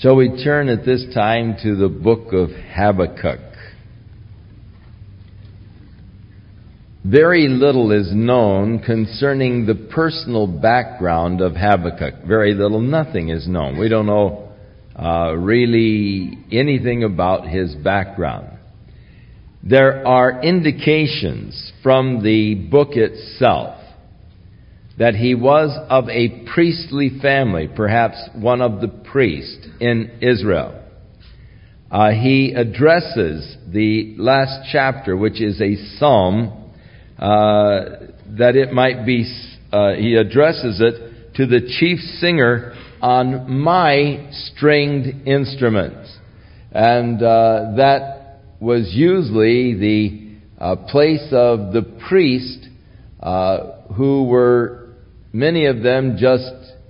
Shall we turn at this time to the book of Habakkuk? Very little is known concerning the personal background of Habakkuk. Very little, nothing is known. We don't know really anything about his background. There are indications from the book itself that he was of a priestly family, perhaps one of the priests in Israel. He addresses the last chapter, which is a psalm, that it might be, he addresses it to the chief singer on my stringed instruments. And that was usually the place of the priest, who were many of them just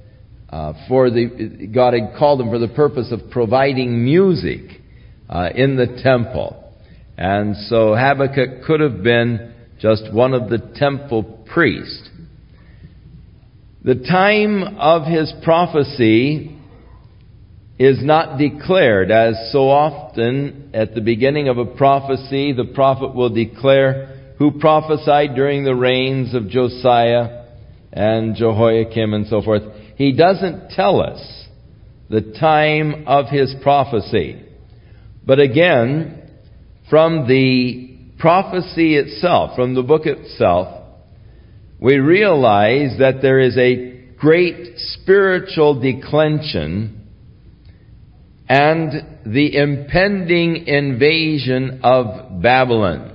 God had called them for the purpose of providing music in the temple. And so Habakkuk could have been just one of the temple priests. The time of his prophecy is not declared, as so often at the beginning of a prophecy, the prophet will declare who prophesied during the reigns of Josiah and Jehoiakim and so forth. He doesn't tell us the time of his prophecy. But again, from the prophecy itself, from the book itself, we realize that there is a great spiritual declension and the impending invasion of Babylon.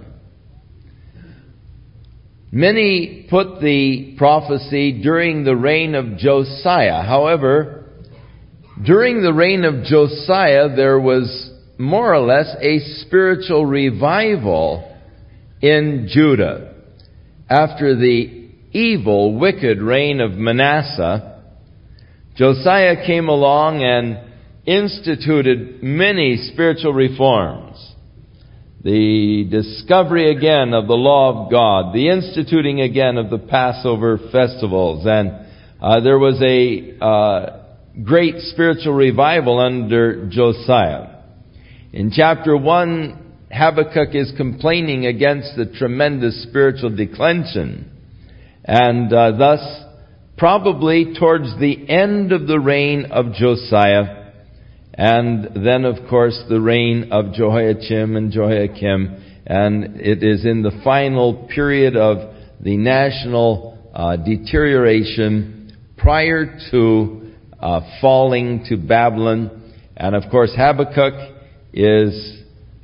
Many put the prophecy during the reign of Josiah. However, during the reign of Josiah, there was more or less a spiritual revival in Judah. After the evil, wicked reign of Manasseh, Josiah came along and instituted many spiritual reforms. The discovery again of the law of God, the instituting again of the Passover festivals, and there was a great spiritual revival under Josiah. In chapter 1, Habakkuk is complaining against the tremendous spiritual declension, and thus probably towards the end of the reign of Josiah, and then, of course, the reign of Jehoiachim and Jehoiakim. And it is in the final period of the national deterioration prior to falling to Babylon. And, of course, Habakkuk is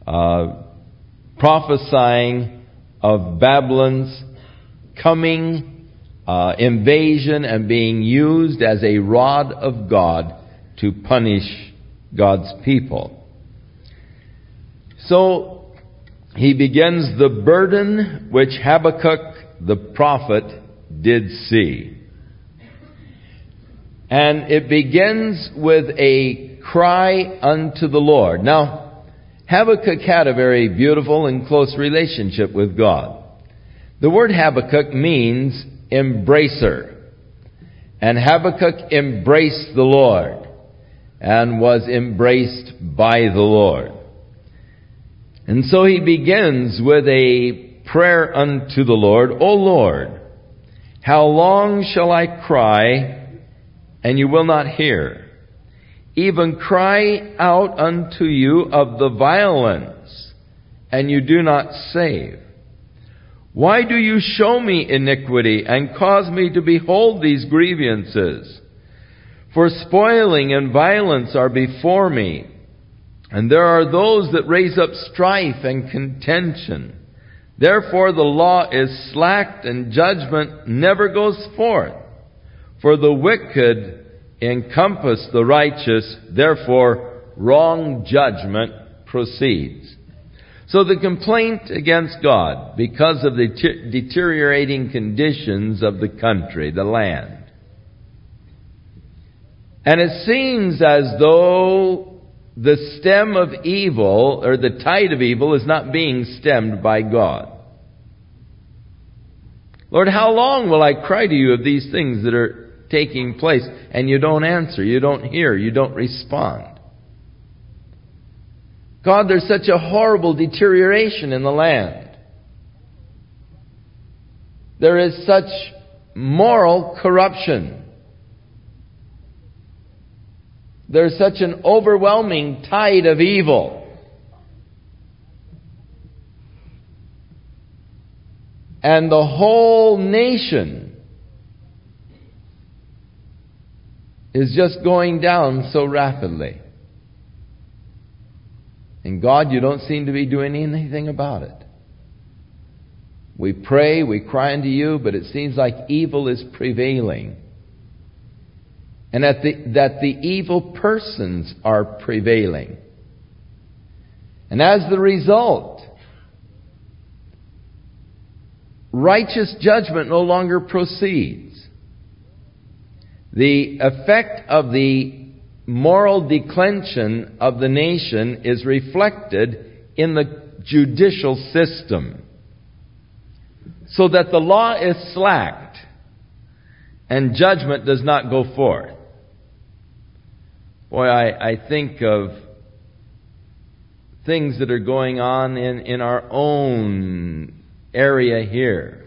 prophesying of Babylon's coming invasion and being used as a rod of God to punish God's people. So he begins the burden which Habakkuk the prophet did see. And it begins with a cry unto the Lord. Now, Habakkuk had a very beautiful and close relationship with God. The word Habakkuk means embracer. And Habakkuk embraced the Lord and was embraced by the Lord. And so he begins with a prayer unto the Lord. O Lord, how long shall I cry, and you will not hear? Even cry out unto you of the violence, and you do not save. Why do you show me iniquity, and cause me to behold these grievances? For spoiling and violence are before me, and there are those that raise up strife and contention. Therefore the law is slacked, and judgment never goes forth. For the wicked encompass the righteous, therefore wrong judgment proceeds. So the complaint against God, because of the deteriorating conditions of the country, the land. And it seems as though the stem of evil, or the tide of evil, is not being stemmed by God. Lord, how long will I cry to you of these things that are taking place? And you don't answer, you don't hear, you don't respond. God, there's such a horrible deterioration in the land. There is such moral corruption. There's such an overwhelming tide of evil. And the whole nation is just going down so rapidly. And God, you don't seem to be doing anything about it. We pray, we cry unto you, but it seems like evil is prevailing. And that the evil persons are prevailing. And as the result, righteous judgment no longer proceeds. The effect of the moral declension of the nation is reflected in the judicial system. So that the law is slacked and judgment does not go forth. Boy, I think of things that are going on in our own area here.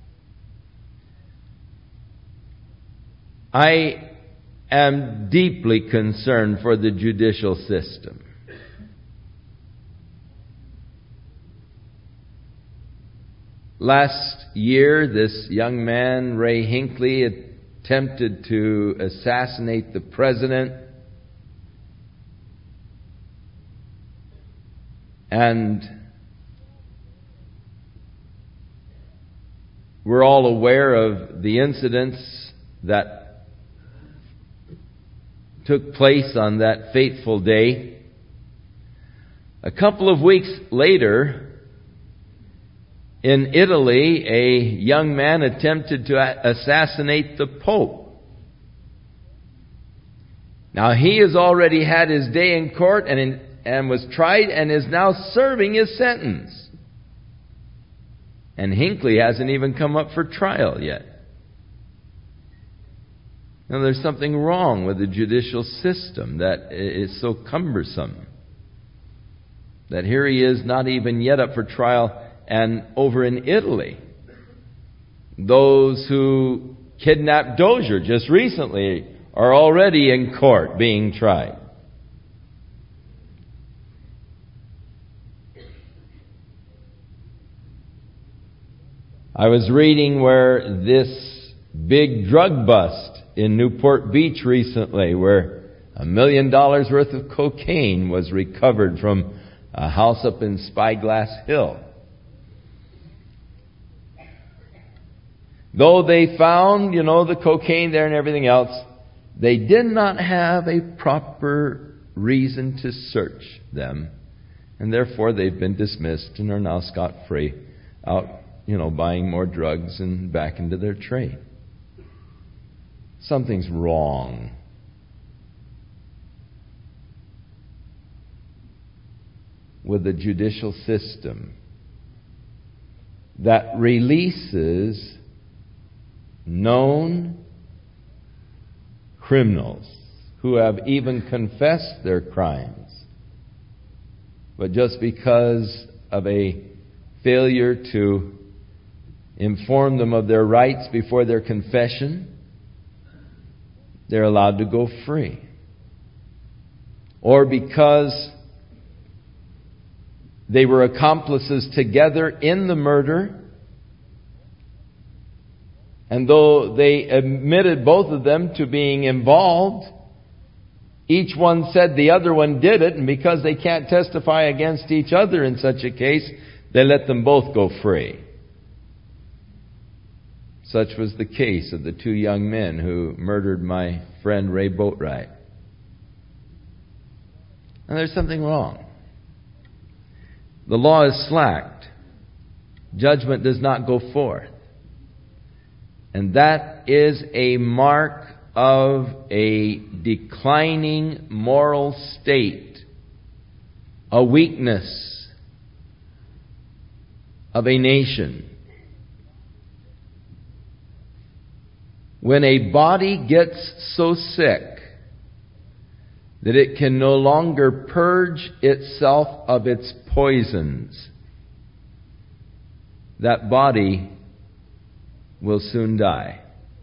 I am deeply concerned for the judicial system. Last year, this young man, Ray Hinckley, attempted to assassinate the president. And we're all aware of the incidents that took place on that fateful day. A couple of weeks later, in Italy, a young man attempted to assassinate the Pope. Now, he has already had his day in court and was tried and is now serving his sentence. And Hinckley hasn't even come up for trial yet. Now, there's something wrong with the judicial system that is so cumbersome. That here he is not even yet up for trial. And over in Italy, those who kidnapped Dozier just recently are already in court being tried. I was reading where this big drug bust in Newport Beach recently, where $1 million worth of cocaine was recovered from a house up in Spyglass Hill. Though they found, the cocaine there and everything else, they did not have a proper reason to search them. And therefore they've been dismissed and are now scot-free out, buying more drugs and back into their trade. Something's wrong. With the judicial system that releases known criminals who have even confessed their crimes, but just because of a failure to inform them of their rights before their confession, they're allowed to go free. Or because they were accomplices together in the murder, and though they admitted both of them to being involved, each one said the other one did it, and because they can't testify against each other in such a case, they let them both go free. Such was the case of the two young men who murdered my friend Ray Boatwright. And there's something wrong. The law is slacked. Judgment does not go forth. And that is a mark of a declining moral state, a weakness of a nation. When a body gets so sick that it can no longer purge itself of its poisons, that body will soon die.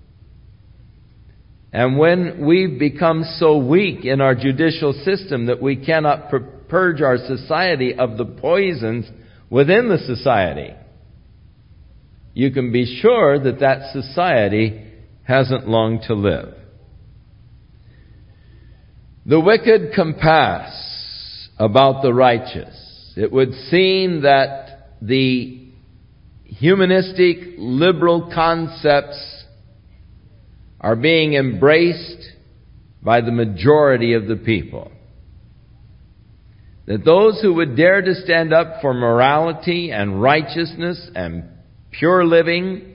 And when we've become so weak in our judicial system that we cannot purge our society of the poisons within the society, you can be sure that that society hasn't long to live. The wicked compass about the righteous. It would seem that the humanistic, liberal concepts are being embraced by the majority of the people. That those who would dare to stand up for morality and righteousness and pure living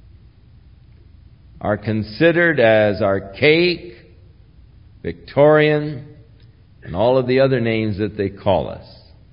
are considered as archaic, Victorian, and all of the other names that they call us.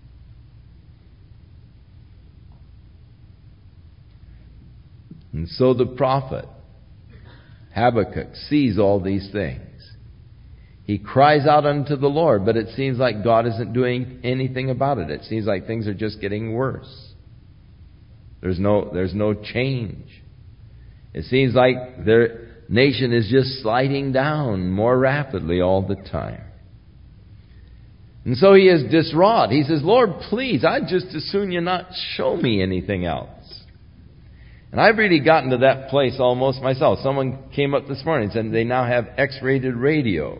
And so the prophet Habakkuk sees all these things. He cries out unto the Lord, but it seems like God isn't doing anything about it. It seems like things are just getting worse. There's no change. It seems like their nation is just sliding down more rapidly all the time. And so he is distraught. He says, Lord, please, I'd just as soon you not show me anything else. And I've really gotten to that place almost myself. Someone came up this morning and said they now have X-rated radio.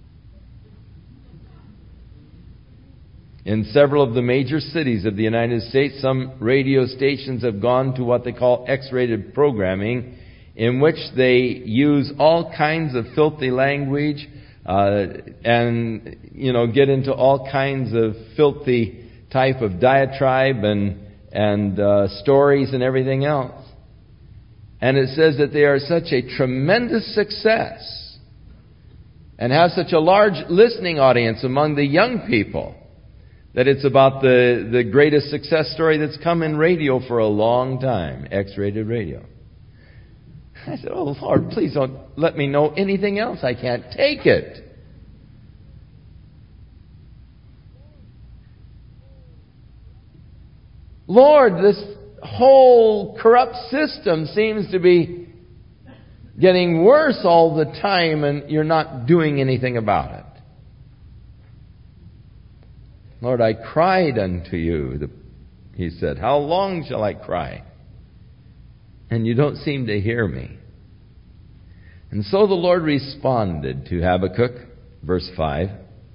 In several of the major cities of the United States, some radio stations have gone to what they call X-rated programming, in which they use all kinds of filthy language and get into all kinds of filthy type of diatribe and stories and everything else. And it says that they are such a tremendous success and have such a large listening audience among the young people that it's about the greatest success story that's come in radio for a long time, X-rated radio. I said, oh, Lord, please don't let me know anything else. I can't take it. Lord, this whole corrupt system seems to be getting worse all the time, and you're not doing anything about it. Lord, I cried unto you, he said. How long shall I cry? And you don't seem to hear me. And so the Lord responded to Habakkuk, verse 5.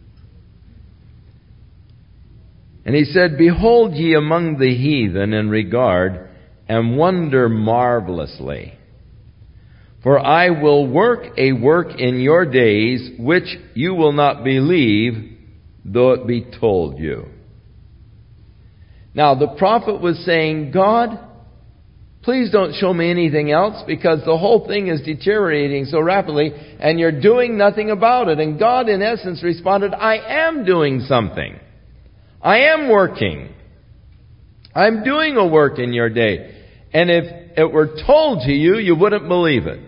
And he said, Behold ye among the heathen in regard, and wonder marvelously. For I will work a work in your days, which you will not believe, though it be told you. Now the prophet was saying, God, please don't show me anything else, because the whole thing is deteriorating so rapidly and you're doing nothing about it. And God in essence responded, I am doing something. I am working. I'm doing a work in your day. And if it were told to you, you wouldn't believe it.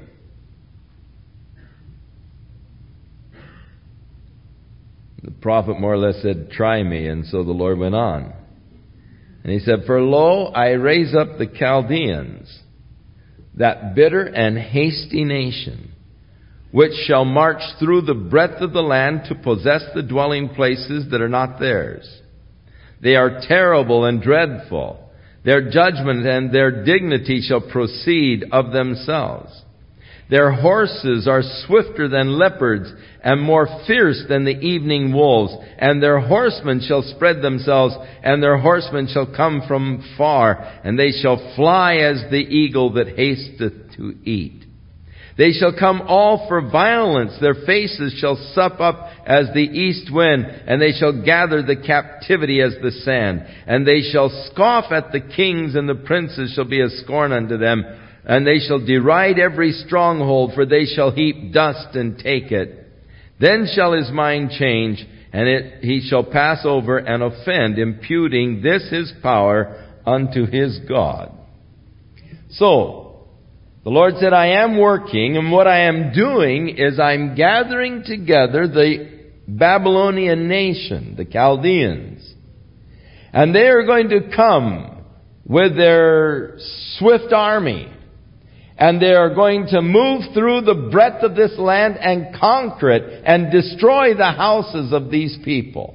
The prophet more or less said, try me. And so the Lord went on. And he said, For lo, I raise up the Chaldeans, that bitter and hasty nation, which shall march through the breadth of the land to possess the dwelling places that are not theirs. They are terrible and dreadful. Their judgment and their dignity shall proceed of themselves. Their horses are swifter than leopards and more fierce than the evening wolves. And their horsemen shall spread themselves, and their horsemen shall come from far, and they shall fly as the eagle that hasteth to eat. They shall come all for violence. Their faces shall sup up as the east wind, and they shall gather the captivity as the sand. And they shall scoff at the kings, and the princes shall be a scorn unto them. And they shall deride every stronghold, for they shall heap dust and take it. Then shall his mind change, and he shall pass over and offend, imputing this his power unto his God. So, the Lord said, I am working, and what I am doing is I'm gathering together the Babylonian nation, the Chaldeans. And they are going to come with their swift army. And they are going to move through the breadth of this land and conquer it and destroy the houses of these people.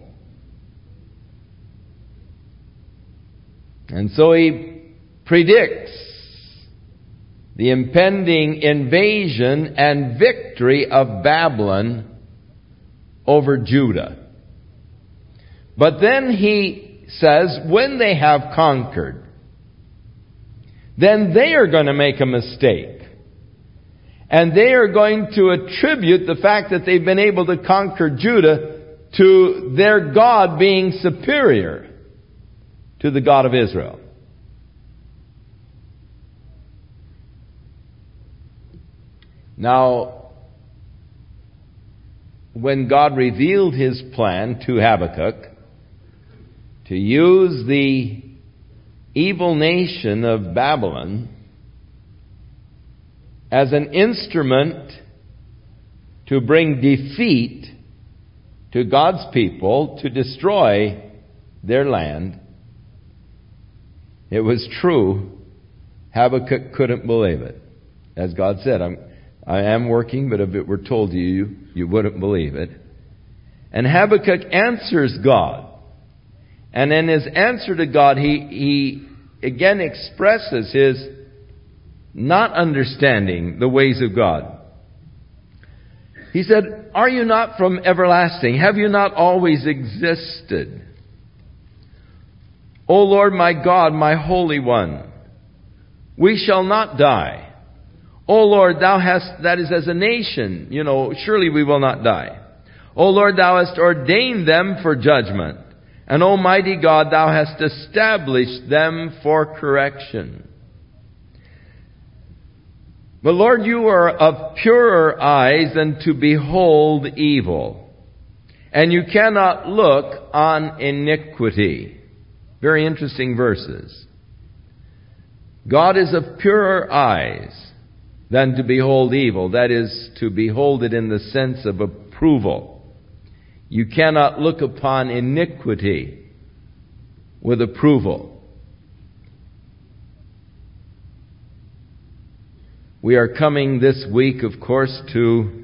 And so he predicts the impending invasion and victory of Babylon over Judah. But then he says, when they have conquered, then they are going to make a mistake. And they are going to attribute the fact that they've been able to conquer Judah to their God being superior to the God of Israel. Now, when God revealed His plan to Habakkuk to use the evil nation of Babylon as an instrument to bring defeat to God's people, to destroy their land, it was true. Habakkuk couldn't believe it. As God said, I am working, but if it were told to you, you wouldn't believe it. And Habakkuk answers God. And in his answer to God, he again expresses his not understanding the ways of God. He said, "Are you not from everlasting? Have you not always existed? O Lord my God, my Holy One, we shall not die. O Lord, Thou hast," that is as a nation, surely we will not die. O Lord, Thou hast ordained them for judgment. And Almighty God, Thou hast established them for correction. But Lord, You are of purer eyes than to behold evil. And You cannot look on iniquity. Very interesting verses. God is of purer eyes than to behold evil. That is, to behold it in the sense of approval. You cannot look upon iniquity with approval. We are coming this week, of course, to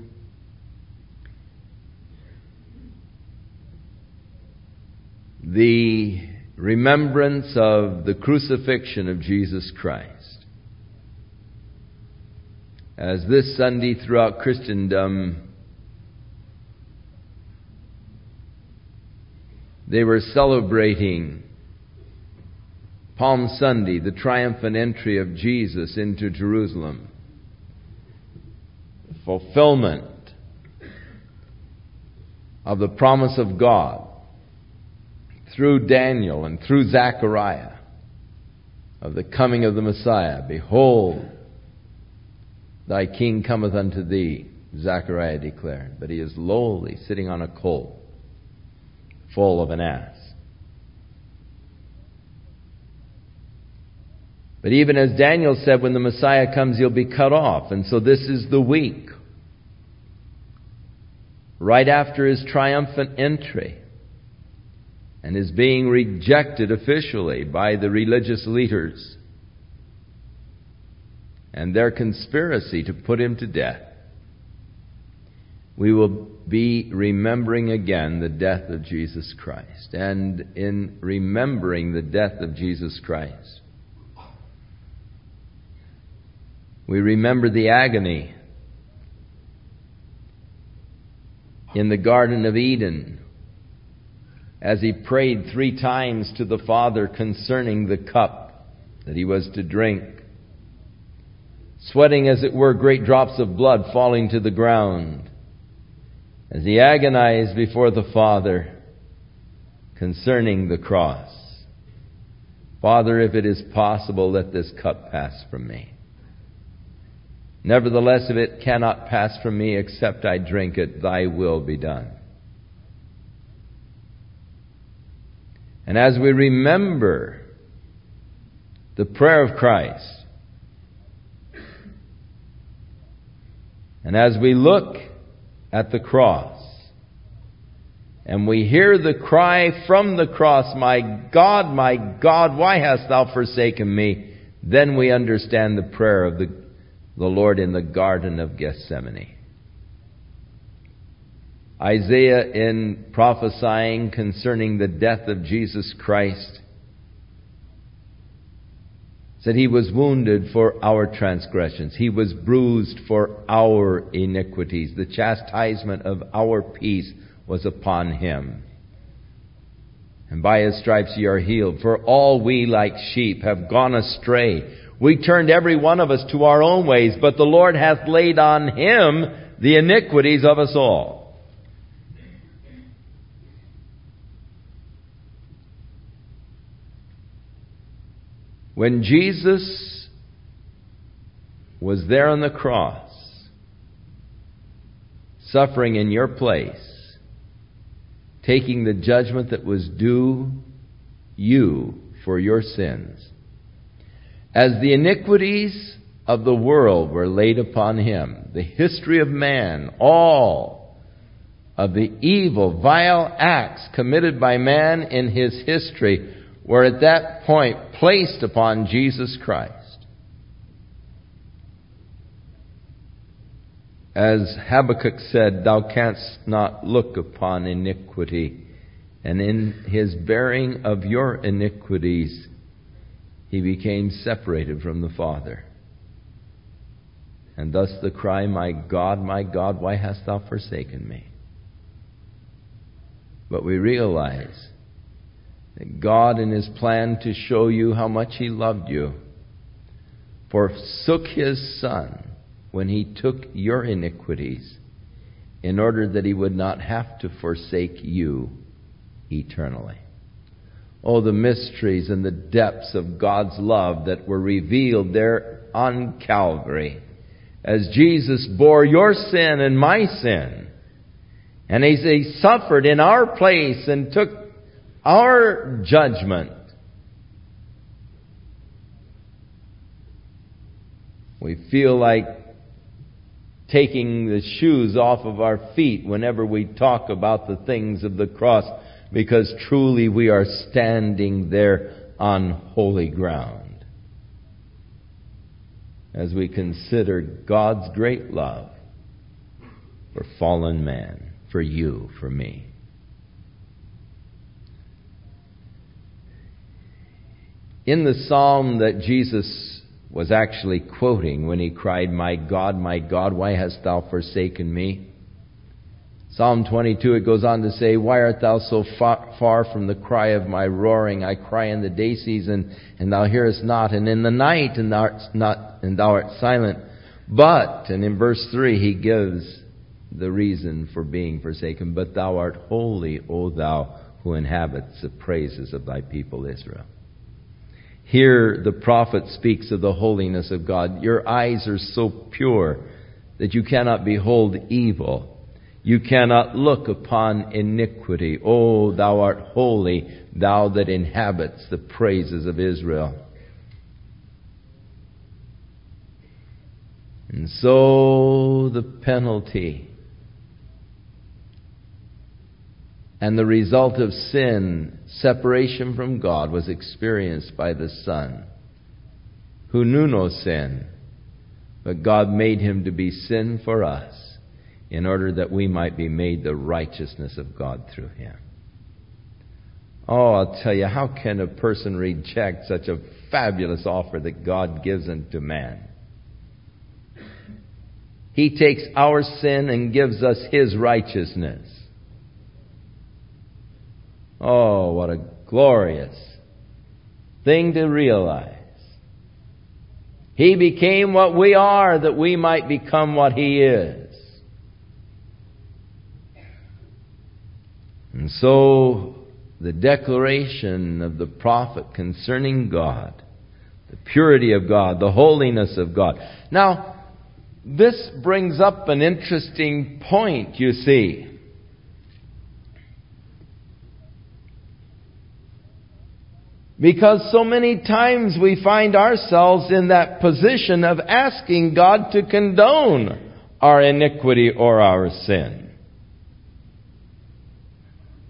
the remembrance of the crucifixion of Jesus Christ. As this Sunday throughout Christendom, they were celebrating Palm Sunday, the triumphant entry of Jesus into Jerusalem. The fulfillment of the promise of God through Daniel and through Zechariah of the coming of the Messiah. Behold, Thy King cometh unto thee, Zechariah declared. But He is lowly, sitting on a colt, full of an ass. But even as Daniel said, when the Messiah comes, He'll be cut off. And so this is the week, right after His triumphant entry, and His being rejected officially by the religious leaders and their conspiracy to put Him to death. We will be remembering again the death of Jesus Christ. And in remembering the death of Jesus Christ, we remember the agony in the Garden of Eden as He prayed 3 times to the Father concerning the cup that He was to drink, sweating as it were great drops of blood falling to the ground, as He agonized before the Father concerning the cross. Father, if it is possible, let this cup pass from me. Nevertheless, if it cannot pass from me except I drink it, Thy will be done. And as we remember the prayer of Christ, and as we look at the cross, and we hear the cry from the cross, my God, why hast thou forsaken me? Then we understand the prayer of the Lord in the Garden of Gethsemane. Isaiah, in prophesying concerning the death of Jesus Christ, said he was wounded for our transgressions. He was bruised for our iniquities. The chastisement of our peace was upon him. And by his stripes ye are healed. For all we like sheep have gone astray. We turned every one of us to our own ways, but the Lord hath laid on him the iniquities of us all. When Jesus was there on the cross, suffering in your place, taking the judgment that was due you for your sins, as the iniquities of the world were laid upon him, the history of man, all of the evil, vile acts committed by man in his history were at that point placed upon Jesus Christ. As Habakkuk said, thou canst not look upon iniquity. And in his bearing of your iniquities, he became separated from the Father. And thus the cry, my God, why hast thou forsaken me? But we realize that God, in his plan to show you how much he loved you, forsook his Son when he took your iniquities in order that he would not have to forsake you eternally. Oh, the mysteries and the depths of God's love that were revealed there on Calvary as Jesus bore your sin and my sin. And as he suffered in our place and took our judgment. We feel like taking the shoes off of our feet whenever we talk about the things of the cross, because truly we are standing there on holy ground as we consider God's great love for fallen man, for you, for me. In the psalm that Jesus was actually quoting when he cried, my God, why hast thou forsaken me? Psalm 22, it goes on to say, why art thou so far from the cry of my roaring? I cry in the day season, and thou hearest not, and in the night, and thou art silent. But, and in verse 3, he gives the reason for being forsaken. But thou art holy, O thou who inhabits the praises of thy people Israel. Here the prophet speaks of the holiness of God. Your eyes are so pure that you cannot behold evil. You cannot look upon iniquity. O thou art holy, thou that inhabits the praises of Israel. And so the penalty and the result of sin, separation from God, was experienced by the Son, who knew no sin, but God made him to be sin for us, in order that we might be made the righteousness of God through him. Oh, I'll tell you, how can a person reject such a fabulous offer that God gives unto man? He takes our sin and gives us his righteousness. Oh, what a glorious thing to realize. He became what we are, that we might become what he is. And so, the declaration of the prophet concerning God, the purity of God, the holiness of God. Now, this brings up an interesting point, you see. Because so many times we find ourselves in that position of asking God to condone our iniquity or our sin.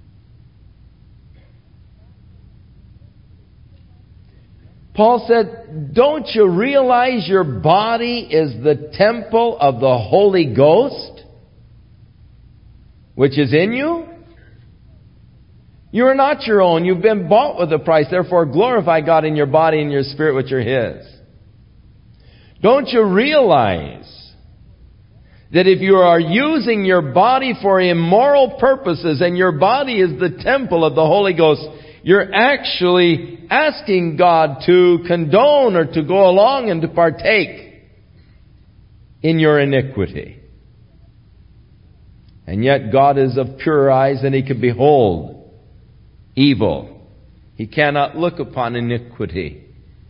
Paul said, don't you realize your body is the temple of the Holy Ghost, which is in you? You are not your own. You've been bought with a price. Therefore, glorify God in your body and your spirit, which are His. Don't you realize that if you are using your body for immoral purposes and your body is the temple of the Holy Ghost, you're actually asking God to condone or to go along and to partake in your iniquity. And yet God is of pure eyes and He can behold evil. He cannot look upon iniquity.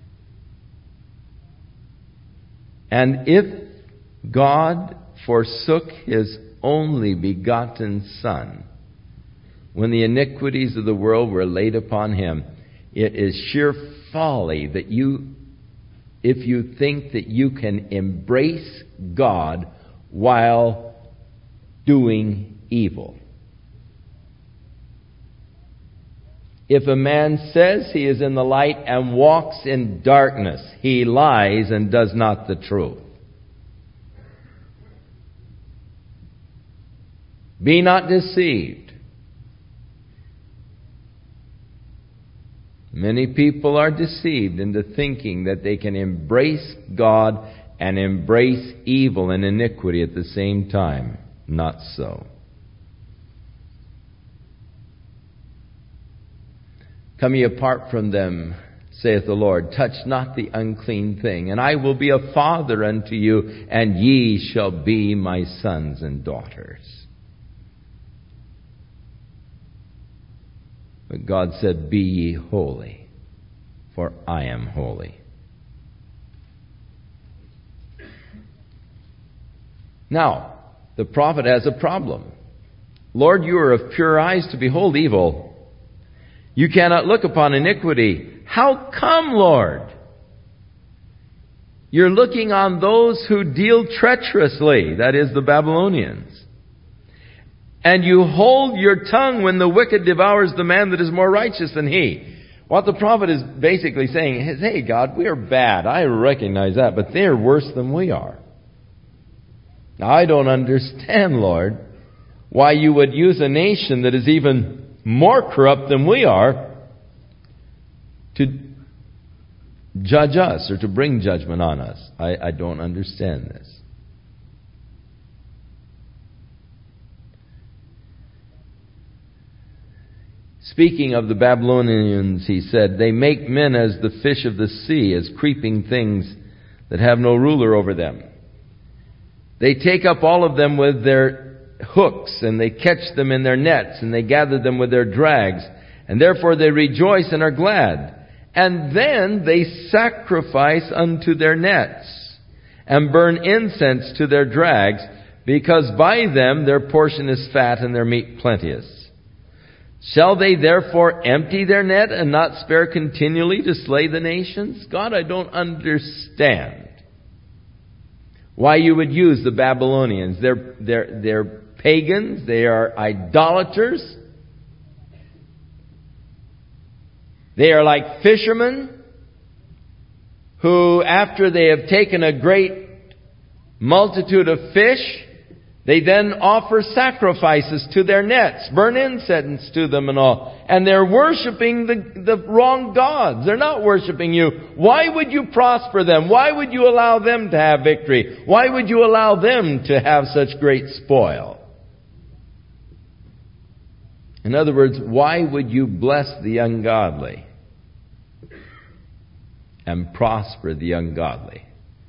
And if God forsook His only begotten Son when the iniquities of the world were laid upon Him, it is sheer folly that if you think that you can embrace God while doing evil. If a man says he is in the light and walks in darkness, he lies and does not the truth. Be not deceived. Many people are deceived into thinking that they can embrace God and embrace evil and iniquity at the same time. Not so. Come ye apart from them, saith the Lord, touch not the unclean thing, and I will be a father unto you, and ye shall be my sons and daughters. But God said, be ye holy, for I am holy. Now, the prophet has a problem. Lord, you are of pure eyes to behold evil. You cannot look upon iniquity. How come, Lord? You're looking on those who deal treacherously, that is, the Babylonians. And you hold your tongue when the wicked devours the man that is more righteous than he. What the prophet is basically saying is, hey, God, we are bad. I recognize that, but they're worse than we are. Now, I don't understand, Lord, why you would use a nation that is even more corrupt than we are to judge us or to bring judgment on us. I don't understand this. Speaking of the Babylonians, he said, they make men as the fish of the sea, as creeping things that have no ruler over them. They take up all of them with their hooks, and they catch them in their nets, and they gather them with their drags, and therefore they rejoice and are glad. And then they sacrifice unto their nets, and burn incense to their drags, because by them their portion is fat and their meat plenteous. Shall they therefore empty their net and not spare continually to slay the nations? God, I don't understand why you would use the Babylonians. They're pagans. They are idolaters. They are like fishermen who, after they have taken a great multitude of fish, they then offer sacrifices to their nets, burn incense to them and all. And they're worshiping the wrong gods. They're not worshiping you. Why would you prosper them? Why would you allow them to have victory? Why would you allow them to have such great spoil? In other words, why would you bless the ungodly and prosper the ungodly?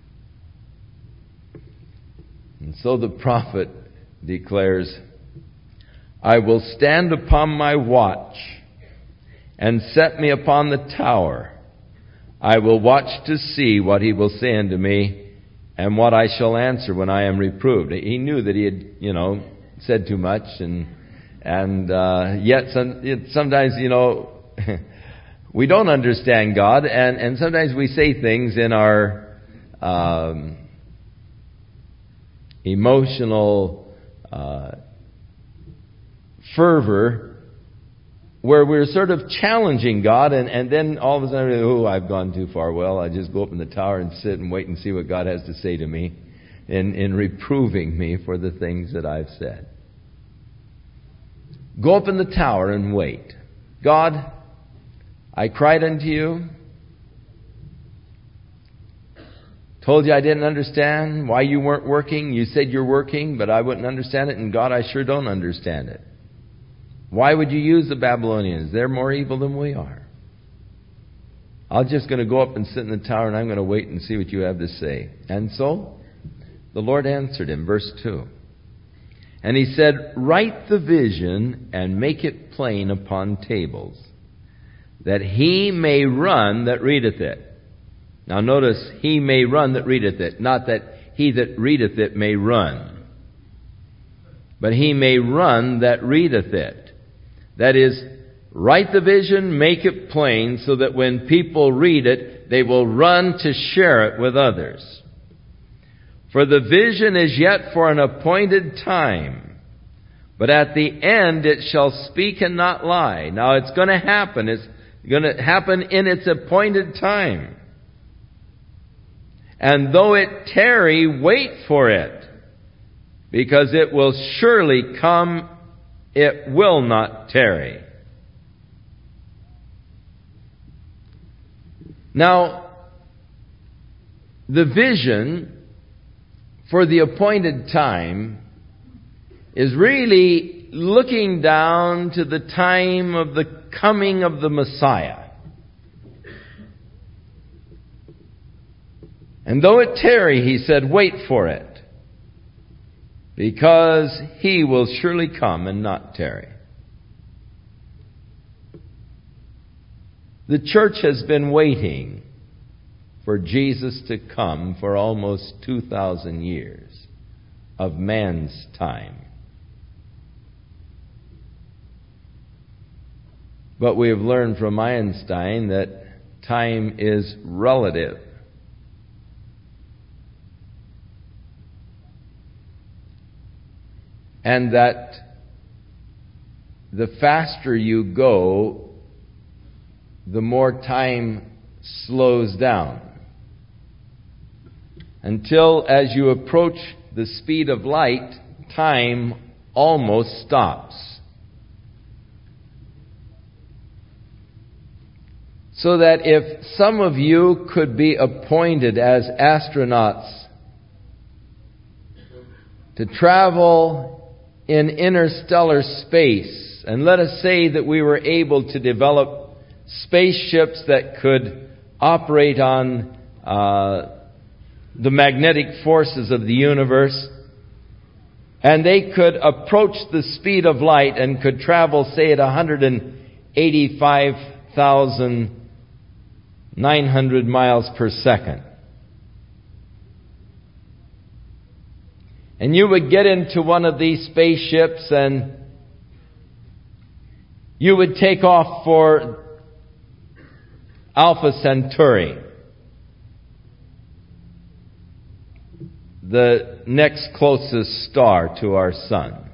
And so the prophet declares, I will stand upon my watch and set me upon the tower. I will watch to see what he will say unto me and what I shall answer when I am reproved. He knew that he had, said too much, and yet sometimes, we don't understand God, and sometimes we say things in our emotional fervor where we're sort of challenging God, and then all of a sudden, I've gone too far. Well, I just go up in the tower and sit and wait and see what God has to say to me in reproving me for the things that I've said. Go up in the tower and wait. God, I cried unto you. Told you I didn't understand why you weren't working. You said you're working, but I wouldn't understand it. And God, I sure don't understand it. Why would you use the Babylonians? They're more evil than we are. I'm just going to go up and sit in the tower, and I'm going to wait and see what you have to say. And so the Lord answered him, verse 2. And he said, write the vision and make it plain upon tables, that he may run that readeth it. Now notice, he may run that readeth it, not that he that readeth it may run. But he may run that readeth it. That is, write the vision, make it plain, so that when people read it, they will run to share it with others. For the vision is yet for an appointed time, but at the end it shall speak and not lie. Now it's going to happen. It's going to happen in its appointed time. And though it tarry, wait for it, because it will surely come, it will not tarry. Now, the vision for the appointed time is really looking down to the time of the coming of the Messiah. And though it tarry, he said, wait for it, because he will surely come and not tarry. The church has been waiting for Jesus to come for almost 2,000 years of man's time. But we have learned from Einstein that time is relative. And that the faster you go, the more time slows down. Until as you approach the speed of light, time almost stops. So that if some of you could be appointed as astronauts to travel in interstellar space, and let us say that we were able to develop spaceships that could operate on the magnetic forces of the universe, and they could approach the speed of light and could travel, say, at 185,900 miles per second. And you would get into one of these spaceships and you would take off for Alpha Centauri, the next closest star to our sun.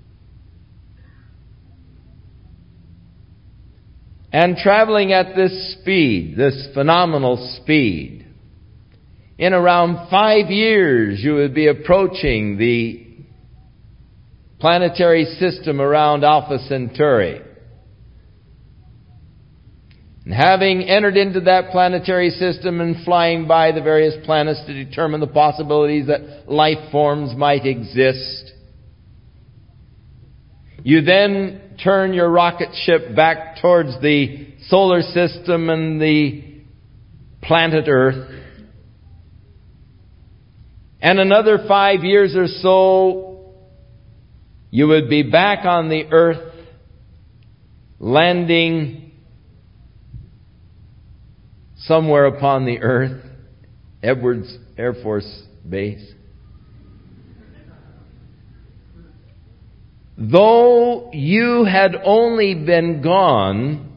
And traveling at this speed, this phenomenal speed, in around 5 years, you would be approaching the planetary system around Alpha Centauri. And having entered into that planetary system and flying by the various planets to determine the possibilities that life forms might exist, you then turn your rocket ship back towards the solar system and the planet Earth. And another 5 years or so, you would be back on the earth, landing somewhere upon the earth, Edwards Air Force Base. Though you had only been gone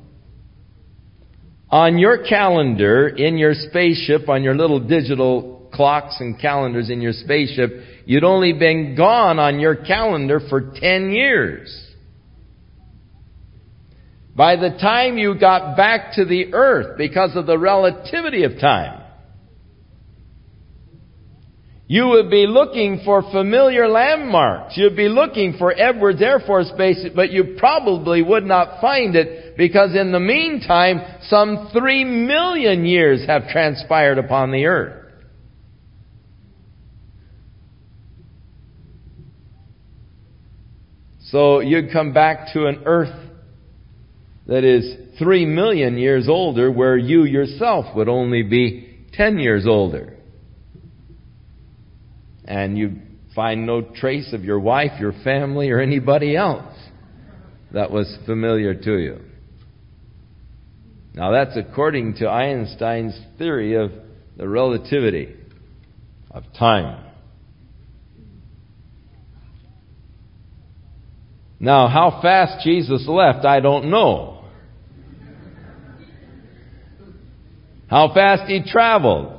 on your calendar, in your spaceship, on your little digital clocks and calendars in your spaceship, you'd only been gone on your calendar for 10 years. by the time you got back to the earth because of the relativity of time. You would be looking for familiar landmarks. You'd be looking for Edwards Air Force Base, but you probably would not find it because in the meantime, some 3 million years have transpired upon the earth. So you'd come back to an earth that is 3 million years older, where you yourself would only be 10 years older. And you find no trace of your wife, your family, or anybody else that was familiar to you. Now that's according to Einstein's theory of the relativity of time. Now, how fast Jesus left, I don't know. How fast he traveled.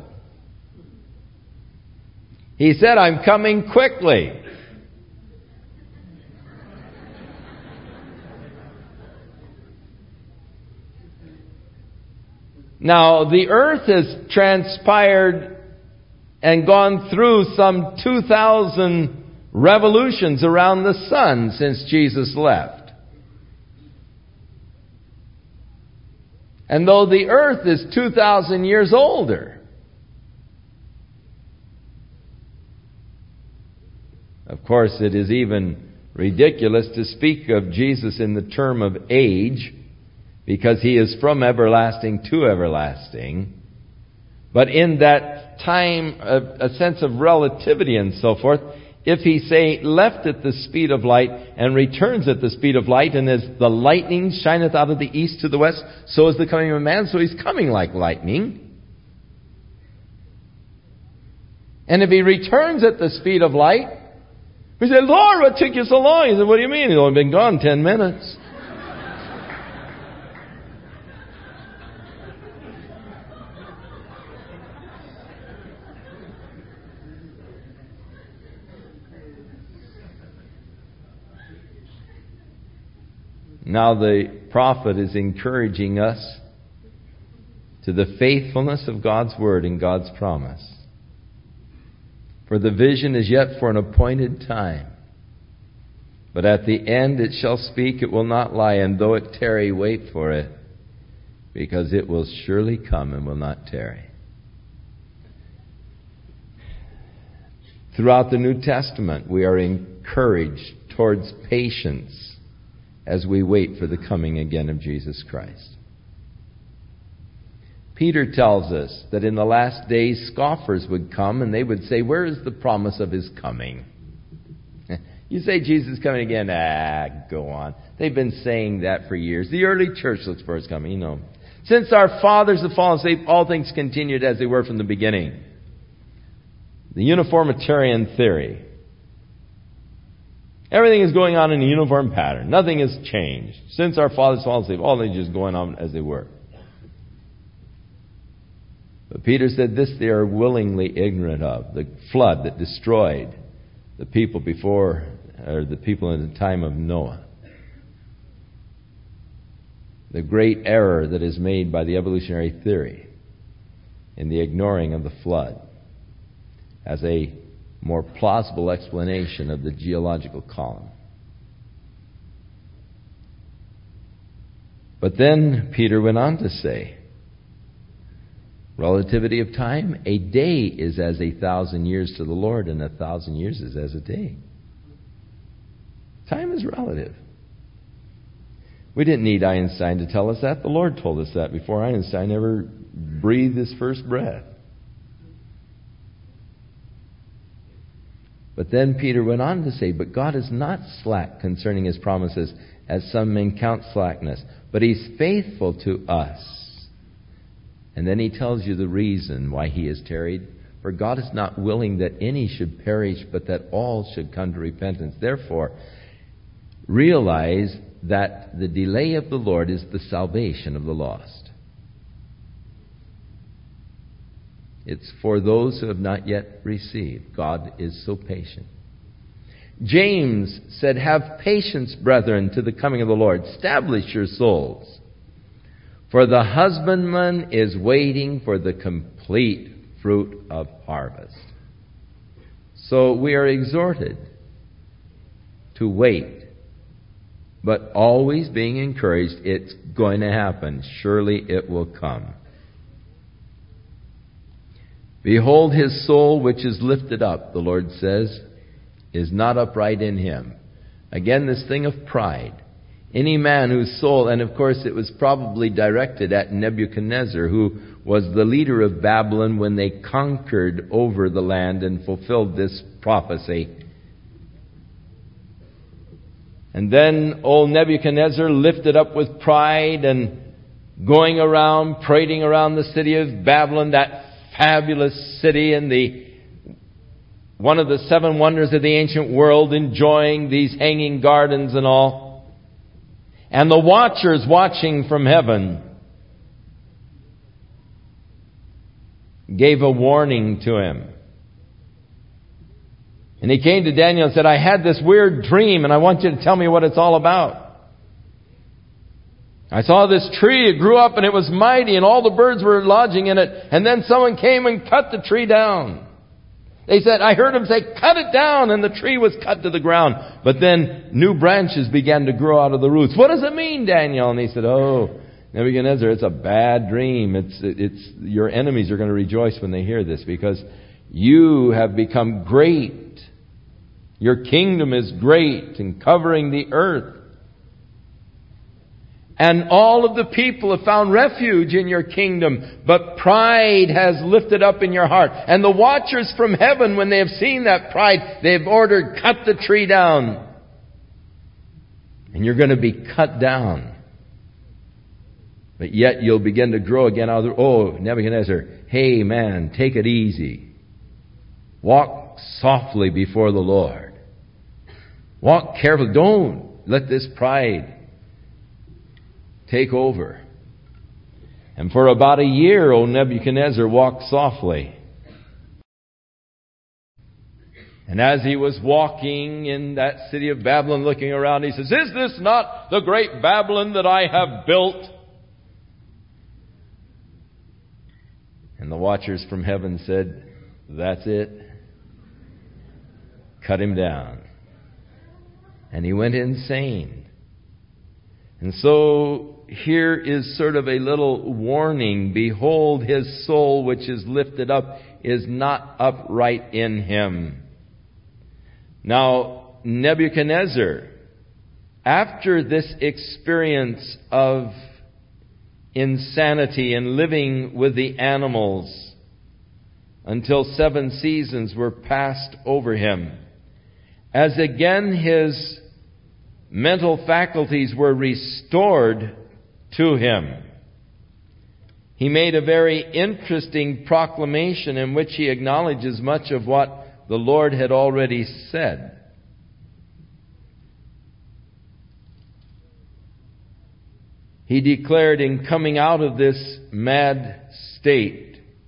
He said, "I'm coming quickly." Now, the earth has transpired and gone through some 2,000 revolutions around the sun since Jesus left. And though the earth is 2,000 years older, of course, it is even ridiculous to speak of Jesus in the term of age, because he is from everlasting to everlasting. But in that time, a sense of relativity and so forth, if he, say, left at the speed of light and returns at the speed of light, and as the lightning shineth out of the east to the west, so is the coming of a man, so he's coming like lightning. And if he returns at the speed of light, we say, "Lord, what took you so long?" He said, "What do you mean? He's only been gone 10 minutes. Now the prophet is encouraging us to the faithfulness of God's word and God's promise. For the vision is yet for an appointed time. But at the end it shall speak, it will not lie, and though it tarry, wait for it, because it will surely come and will not tarry. Throughout the New Testament, we are encouraged towards patience as we wait for the coming again of Jesus Christ. Peter tells us that in the last days scoffers would come and they would say, "Where is the promise of his coming?" You say Jesus is coming again, go on. They've been saying that for years. The early church looks for his coming, you know. Since our fathers have fallen asleep, all things continued as they were from the beginning. The uniformitarian theory. Everything is going on in a uniform pattern. Nothing has changed. Since our fathers fallen asleep, all things are just going on as they were. But Peter said this they are willingly ignorant of. The flood that destroyed the people before, or the people in the time of Noah. The great error that is made by the evolutionary theory in the ignoring of the flood as a more plausible explanation of the geological column. But then Peter went on to say, relativity of time, a day is as 1,000 years to the Lord, and 1,000 years is as a day. Time is relative. We didn't need Einstein to tell us that. The Lord told us that before Einstein ever breathed his first breath. But then Peter went on to say, but God is not slack concerning his promises, as some men count slackness, but he's faithful to us. And then he tells you the reason why he has tarried. For God is not willing that any should perish, but that all should come to repentance. Therefore, realize that the delay of the Lord is the salvation of the lost. It's for those who have not yet received. God is so patient. James said, "Have patience, brethren, to the coming of the Lord. Establish your souls. For the husbandman is waiting for the complete fruit of harvest." So we are exhorted to wait, but always being encouraged, it's going to happen. Surely it will come. "Behold, his soul which is lifted up," the Lord says, "is not upright in him." Again, this thing of pride. Any man whose soul, and of course it was probably directed at Nebuchadnezzar, who was the leader of Babylon when they conquered over the land and fulfilled this prophecy. And then old Nebuchadnezzar, lifted up with pride and going around, parading around the city of Babylon, that fabulous city and one of the 7 wonders of the ancient world, enjoying these hanging gardens and all. And the watchers watching from heaven gave a warning to him. And he came to Daniel and said, "I had this weird dream, and I want you to tell me what it's all about. I saw this tree, it grew up and it was mighty, and all the birds were lodging in it, and then someone came and cut the tree down." They said, I heard him say, "Cut it down," and the tree was cut to the ground. But then new branches began to grow out of the roots. "What does it mean, Daniel?" And he said, "Oh, Nebuchadnezzar, it's a bad dream. It's your enemies are going to rejoice when they hear this, because you have become great. Your kingdom is great and covering the earth. And all of the people have found refuge in your kingdom, but pride has lifted up in your heart. And the watchers from heaven, when they have seen that pride, they've ordered, cut the tree down. And you're going to be cut down. But yet you'll begin to grow again out of the..." Oh, Nebuchadnezzar, hey man, take it easy. Walk softly before the Lord. Walk carefully. Don't let this pride take over. And for about a year, old Nebuchadnezzar walked softly. And as he was walking in that city of Babylon, looking around, he says, "Is this not the great Babylon that I have built?" And the watchers from heaven said, "That's it. Cut him down." And he went insane. And so here is sort of a little warning. "Behold, his soul which is lifted up is not upright in him." Now, Nebuchadnezzar, after this experience of insanity and living with the animals until 7 seasons were passed over him, as again his mental faculties were restored to him, he made a very interesting proclamation in which he acknowledges much of what the Lord had already said. He declared, in coming out of this mad state,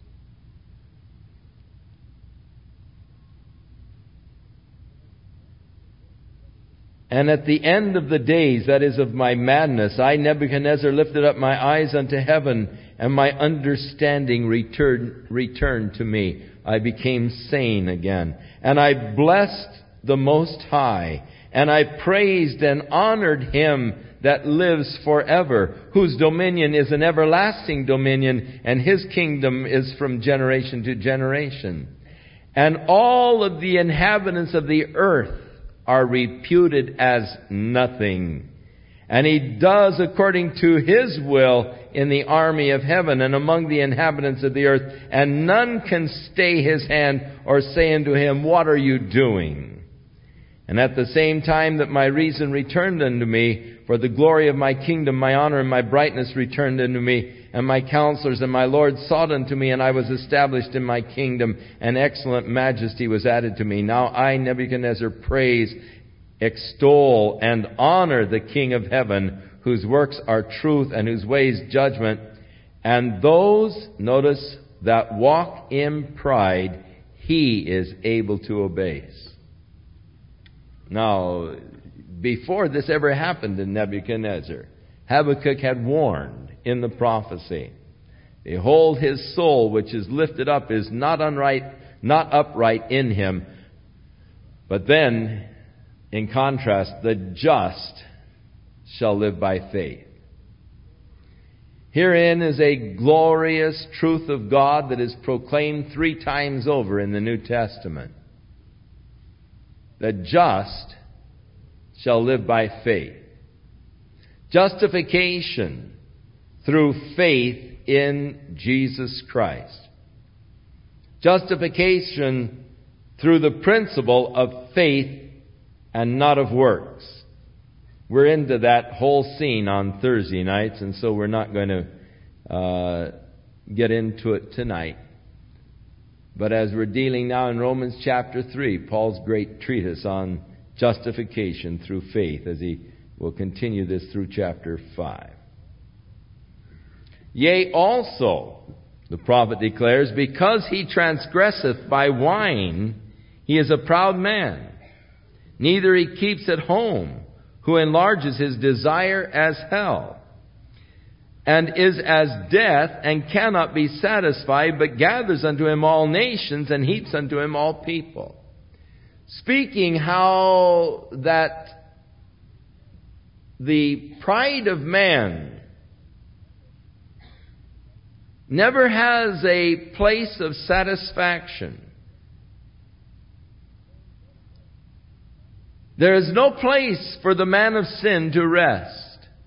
"And at the end of the days, that is of my madness, I, Nebuchadnezzar, lifted up my eyes unto heaven, and my understanding returned to me." I became sane again. "And I blessed the Most High, and I praised and honored Him that lives forever, whose dominion is an everlasting dominion, and His kingdom is from generation to generation. And all of the inhabitants of the earth are reputed as nothing. And He does according to His will in the army of heaven and among the inhabitants of the earth. And none can stay His hand or say unto Him, What are you doing? And at the same time that my reason returned unto me, for the glory of my kingdom, my honor and my brightness returned unto me, and my counselors and my Lord sought unto me, and I was established in my kingdom, and excellent majesty was added to me. Now I, Nebuchadnezzar, praise, extol, and honor the King of heaven, whose works are truth and whose ways judgment. And those, notice, that walk in pride, He is able to abase. Now, before this ever happened in Nebuchadnezzar, Habakkuk had warned in the prophecy, "Behold, his soul which is lifted up is not upright in him." But then, in contrast, the just shall live by faith. Herein is a glorious truth of God that is proclaimed 3 times over in the New Testament. The just shall live by faith. Justification through faith in Jesus Christ. Justification through the principle of faith and not of works. We're into that whole scene on Thursday nights, and so we're not going to get into it tonight. But as we're dealing now in Romans chapter 3, Paul's great treatise on justification through faith, as he will continue this through chapter 5. Yea, also, the prophet declares, because he transgresseth by wine, he is a proud man. Neither he keeps at home, who enlarges his desire as hell, and is as death, and cannot be satisfied, but gathers unto him all nations, and heaps unto him all people. Speaking how that the pride of man never has a place of satisfaction. There is no place for the man of sin to rest.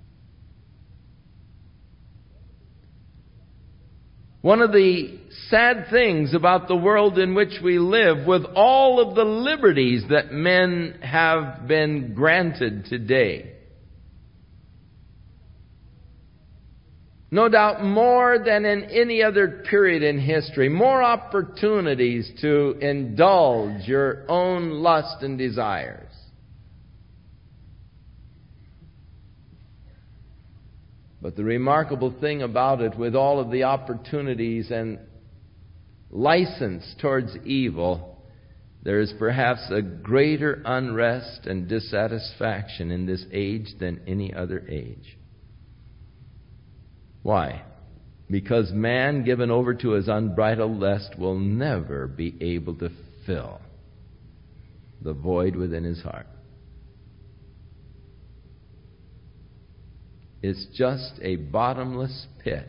One of the sad things about the world in which we live, with all of the liberties that men have been granted today, no doubt more than in any other period in history, more opportunities to indulge your own lust and desires. But the remarkable thing about it, with all of the opportunities and license towards evil, there is perhaps a greater unrest and dissatisfaction in this age than any other age. Why? Because man given over to his unbridled lust will never be able to fill the void within his heart. It's just a bottomless pit.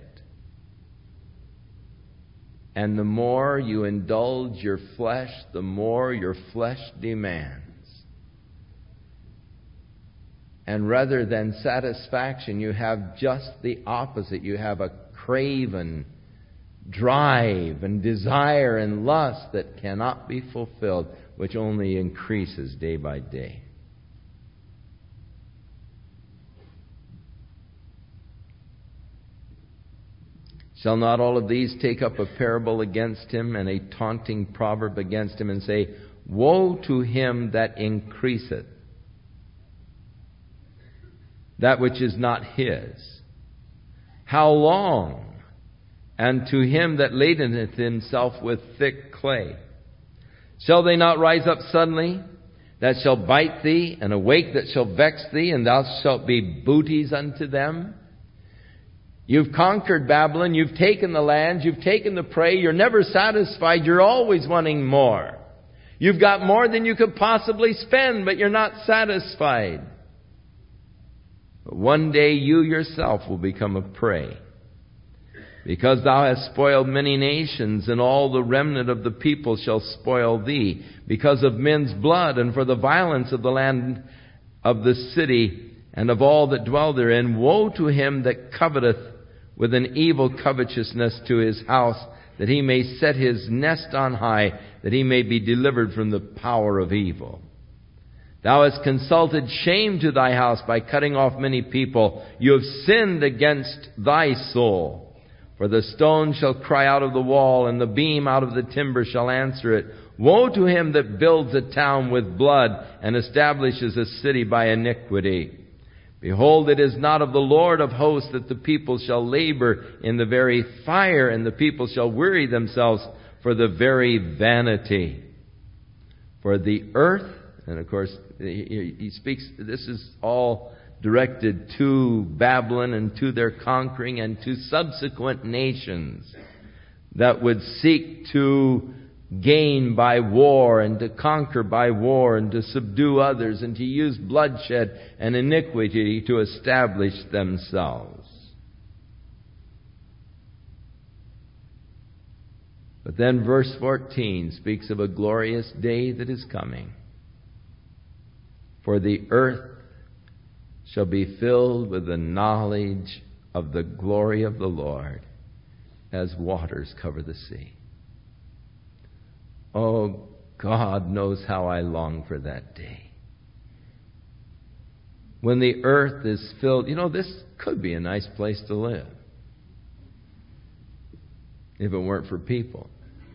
And the more you indulge your flesh, the more your flesh demands. And rather than satisfaction, you have just the opposite. You have a craven drive and desire and lust that cannot be fulfilled, which only increases day by day. Shall not all of these take up a parable against him and a taunting proverb against him and say, Woe to him that increaseth that which is not his? How long? And to him that ladeneth himself with thick clay. Shall they not rise up suddenly, that shall bite thee, and awake that shall vex thee, and thou shalt be booties unto them? You've conquered Babylon, you've taken the land, you've taken the prey, you're never satisfied, you're always wanting more. You've got more than you could possibly spend, but you're not satisfied. But one day you yourself will become a prey, because thou hast spoiled many nations, and all the remnant of the people shall spoil thee, because of men's blood, and for the violence of the land of the city, and of all that dwell therein. Woe to him that coveteth with an evil covetousness to his house, that he may set his nest on high, that he may be delivered from the power of evil. Thou hast consulted shame to thy house by cutting off many people. You have sinned against thy soul. For the stone shall cry out of the wall, and the beam out of the timber shall answer it. Woe to him that builds a town with blood, and establishes a city by iniquity. Behold, it is not of the Lord of hosts that the people shall labor in the very fire, and the people shall weary themselves for the very vanity. For the earth And of course, he speaks, this is all directed to Babylon and to their conquering and to subsequent nations that would seek to gain by war and to conquer by war and to subdue others and to use bloodshed and iniquity to establish themselves. But then verse 14 speaks of a glorious day that is coming. For the earth shall be filled with the knowledge of the glory of the Lord as waters cover the sea. Oh, God knows how I long for that day. When the earth is filled, this could be a nice place to live. If it weren't for people.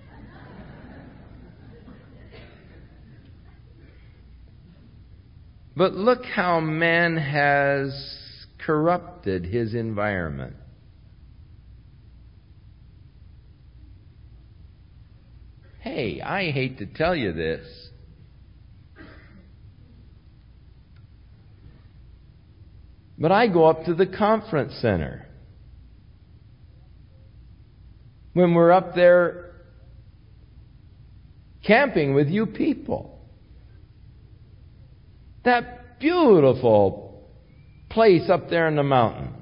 But look how man has corrupted his environment. Hey, I hate to tell you this, but I go up to the conference center. When we're up there camping with you people. That beautiful place up there in the mountains.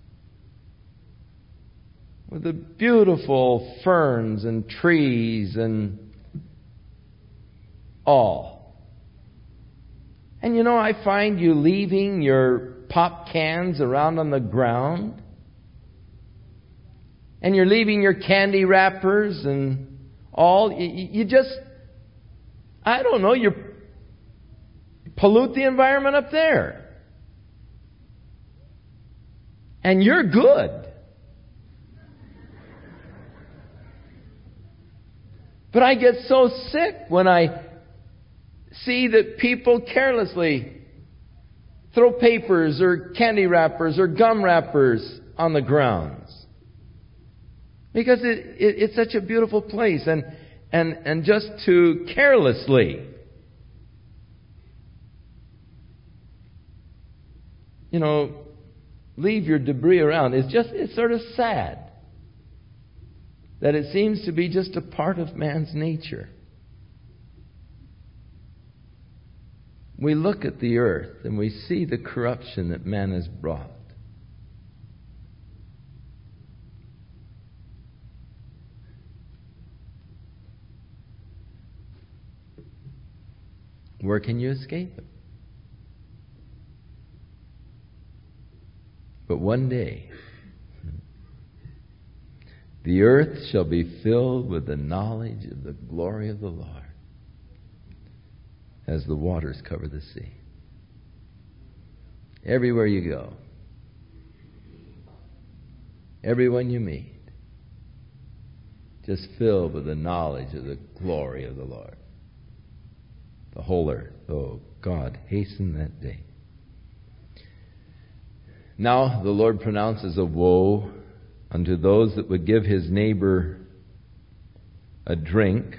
With the beautiful ferns and trees and all. And I find you leaving your pop cans around on the ground. And you're leaving your candy wrappers and all. You just, I don't know, you pollute the environment up there. And you're good. But I get so sick when I see that people carelessly throw papers or candy wrappers or gum wrappers on the grounds. Because it's such a beautiful place. And just to carelessly, leave your debris around. It's sort of sad that it seems to be just a part of man's nature. We look at the earth and we see the corruption that man has brought. Where can you escape it? But one day, the earth shall be filled with the knowledge of the glory of the Lord as the waters cover the sea. Everywhere you go, everyone you meet, just filled with the knowledge of the glory of the Lord. The whole earth. Oh, God, hasten that day. Now the Lord pronounces a woe unto those that would give his neighbor a drink,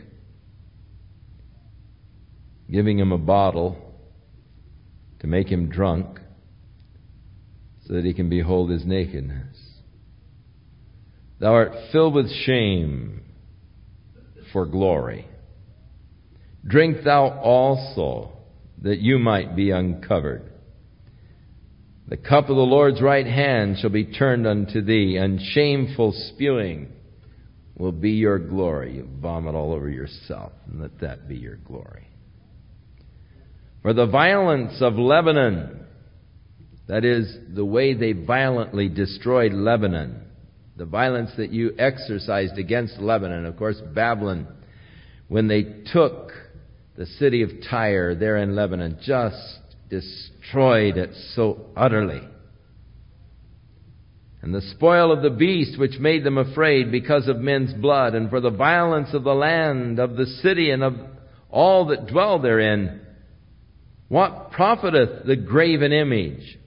giving him a bottle to make him drunk so that he can behold his nakedness. Thou art filled with shame for glory. Drink thou also, that you might be uncovered. The cup of the Lord's right hand shall be turned unto thee, and shameful spewing will be your glory. You vomit all over yourself, and let that be your glory. For the violence of Lebanon, that is, the way they violently destroyed Lebanon, the violence that you exercised against Lebanon. Of course, Babylon, when they took the city of Tyre there in Lebanon, just destroyed it so utterly. And the spoil of the beast which made them afraid because of men's blood, and for the violence of the land, of the city, and of all that dwell therein, what profiteth the graven image?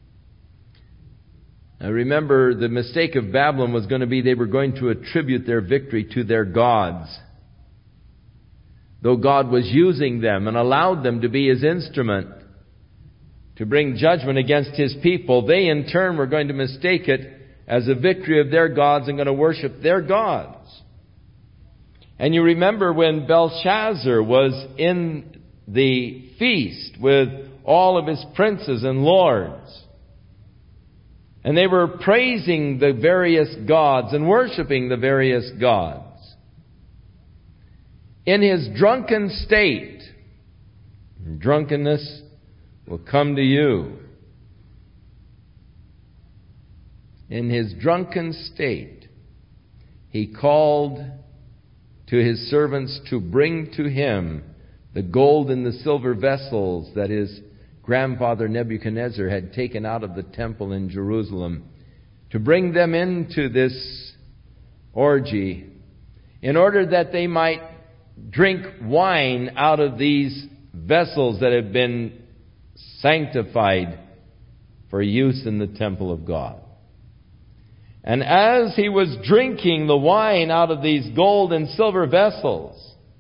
Now remember, the mistake of Babylon was going to be they were going to attribute their victory to their gods. though God was using them and allowed them to be His instrument to bring judgment against His people, they in turn were going to mistake it as a victory of their gods and going to worship their gods. And you remember when Belshazzar was in the feast with all of his princes and lords, and they were praising the various gods and worshiping the various gods. In his drunken state, drunkenness will come to you. In his drunken state, he called to his servants to bring to him the gold and the silver vessels that his grandfather Nebuchadnezzar had taken out of the temple in Jerusalem, to bring them into this orgy in order that they might drink wine out of these vessels that have been sanctified for use in the temple of God. And as he was drinking the wine out of these gold and silver vessels,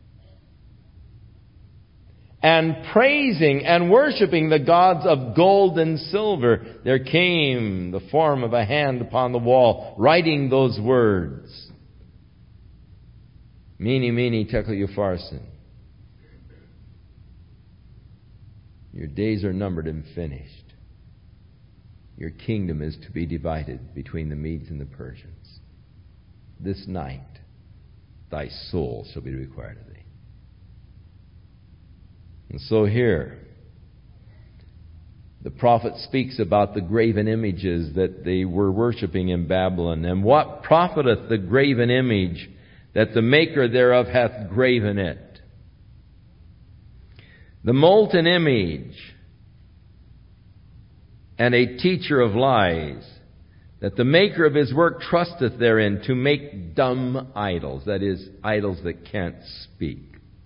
and praising and worshiping the gods of gold and silver, there came the form of a hand upon the wall, writing those words. Mene, mene, tekel upharsin. Your days are numbered and finished. Your kingdom is to be divided between the Medes and the Persians. This night thy soul shall be required of thee. And so here, the prophet speaks about the graven images that they were worshiping in Babylon. And what profiteth the graven image that the maker thereof hath graven it? The molten image and a teacher of lies, that the maker of his work trusteth therein to make dumb idols, that is, idols that can't speak.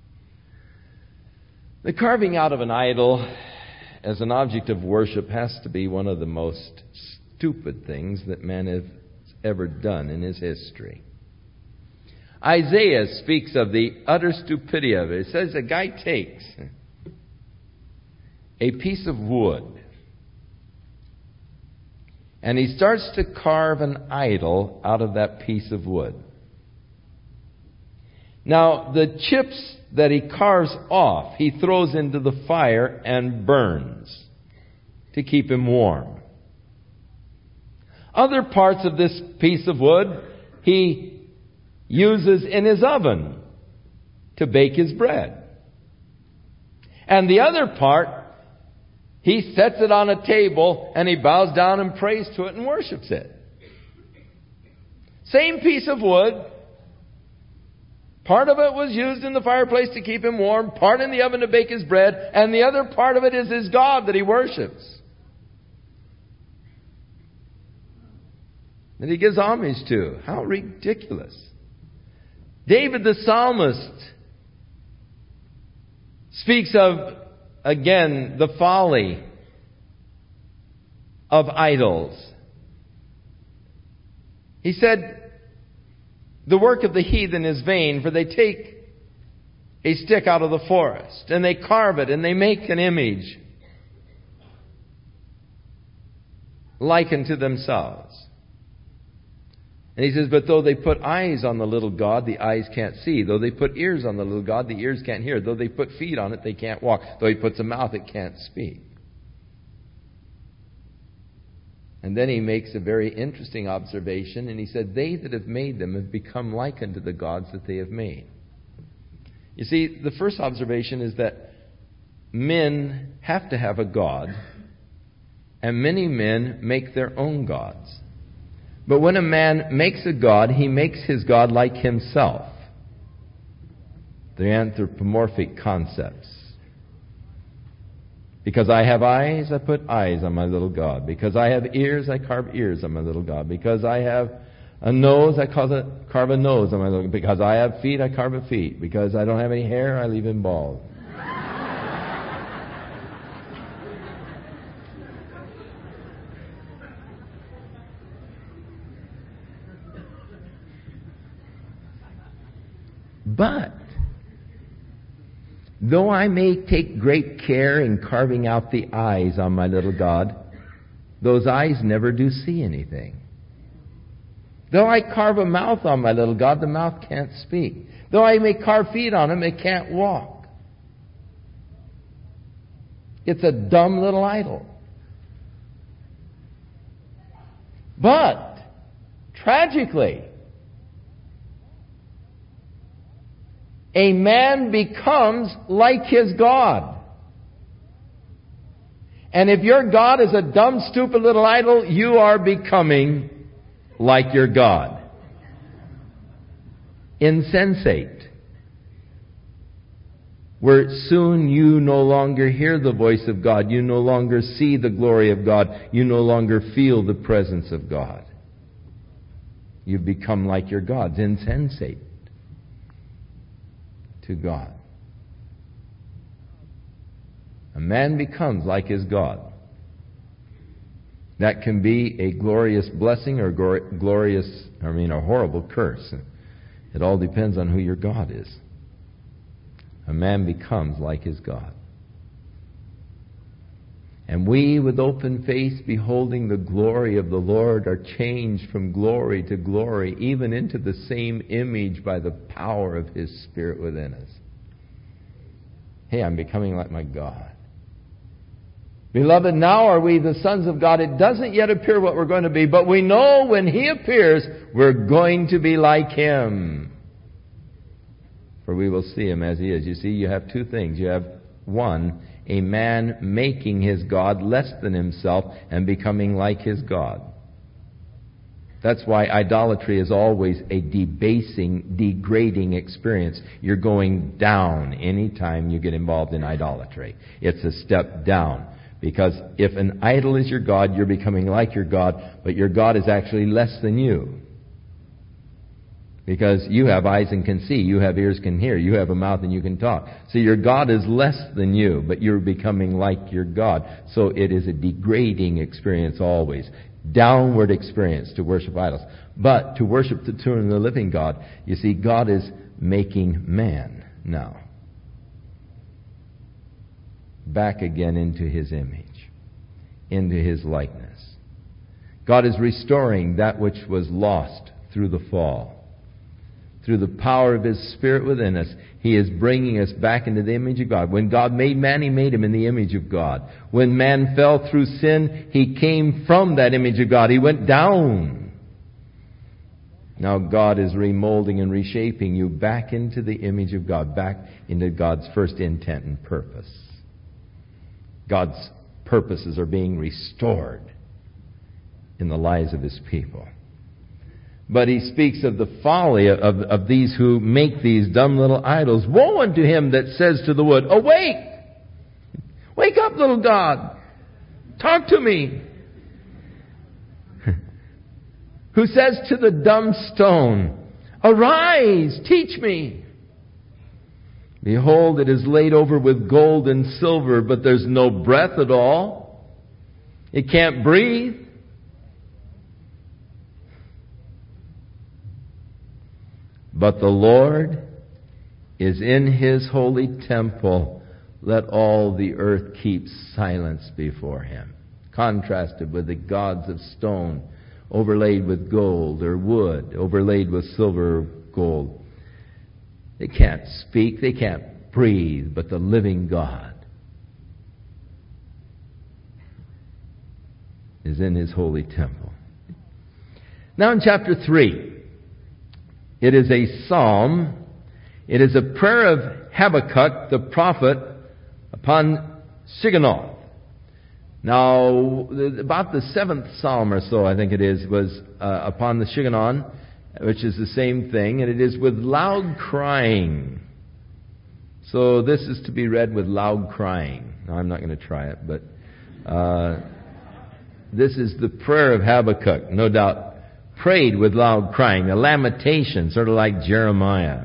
The carving out of an idol as an object of worship has to be one of the most stupid things that man has ever done in his history. Isaiah speaks of the utter stupidity of it. It says a guy takes a piece of wood and he starts to carve an idol out of that piece of wood. Now, the chips that he carves off, he throws into the fire and burns to keep him warm. Other parts of this piece of wood he uses in his oven to bake his bread. And the other part, he sets it on a table and he bows down and prays to it and worships it. Same piece of wood. Part of it was used in the fireplace to keep him warm, part in the oven to bake his bread, and the other part of it is his God that he worships, that he gives homage to. How ridiculous. David the psalmist speaks of, again, the folly of idols. He said, the work of the heathen is vain, for they take a stick out of the forest, and they carve it, and they make an image like unto themselves. And he says, but though they put eyes on the little god, the eyes can't see. Though they put ears on the little god, the ears can't hear. Though they put feet on it, they can't walk. Though he puts a mouth, it can't speak. And then he makes a very interesting observation, and he said, they that have made them have become like unto the gods that they have made. You see, the first observation is that men have to have a god, and many men make their own gods. But when a man makes a god, he makes his god like himself. The anthropomorphic concepts. Because I have eyes, I put eyes on my little god. Because I have ears, I carve ears on my little god. Because I have a nose, I carve a nose on my little god. Because I have feet, I carve a feet. Because I don't have any hair, I leave him bald. But though I may take great care in carving out the eyes on my little God, those eyes never do see anything. Though I carve a mouth on my little God, the mouth can't speak. Though I may carve feet on him, it can't walk. It's a dumb little idol. But, tragically, a man becomes like his God. And if your God is a dumb, stupid little idol, you are becoming like your God. Insensate. Where soon you no longer hear the voice of God. You no longer see the glory of God. You no longer feel the presence of God. You've become like your gods. Insensate to God. A man becomes like his God. That can be a glorious blessing or a horrible curse. It all depends on who your God is. A man becomes like his God. And we, with open face, beholding the glory of the Lord, are changed from glory to glory, even into the same image by the power of His Spirit within us. Hey, I'm becoming like my God. Beloved, now are we the sons of God. It doesn't yet appear what we're going to be, but we know when He appears, we're going to be like Him. For we will see Him as He is. You see, you have two things. You have, one, a man making his God less than himself and becoming like his God. That's why idolatry is always a debasing, degrading experience. You're going down anytime you get involved in idolatry. It's a step down. Because if an idol is your God, you're becoming like your God, but your God is actually less than you. Because you have eyes and can see, you have ears can hear, you have a mouth and you can talk. So your God is less than you, but you're becoming like your God. So it is a degrading experience always. Downward experience to worship idols. But to worship the true and the living God, you see, God is making man now back again into His image, into His likeness. God is restoring that which was lost through the fall. Through the power of His Spirit within us, He is bringing us back into the image of God. When God made man, He made him in the image of God. When man fell through sin, he came from that image of God. He went down. Now God is remolding and reshaping you back into the image of God, back into God's first intent and purpose. God's purposes are being restored in the lives of His people. But He speaks of the folly of these who make these dumb little idols. Woe unto him that says to the wood, awake! Wake up, little God! Talk to me! Who says to the dumb stone, arise, teach me! Behold, it is laid over with gold and silver, but there's no breath at all. It can't breathe. But the Lord is in His holy temple. Let all the earth keep silence before Him. Contrasted with the gods of stone, overlaid with gold, or wood, overlaid with silver or gold. They can't speak, they can't breathe, but the living God is in His holy temple. Now in chapter 3, it is a psalm. It is a prayer of Habakkuk, the prophet, upon Shigionoth. Now, about the 7th psalm or so, I think it is, was upon the Shigionon, which is the same thing, and it is with loud crying. So this is to be read with loud crying. Now, I'm not going to try it, but this is the prayer of Habakkuk, no doubt. Prayed with loud crying, a lamentation, sort of like Jeremiah.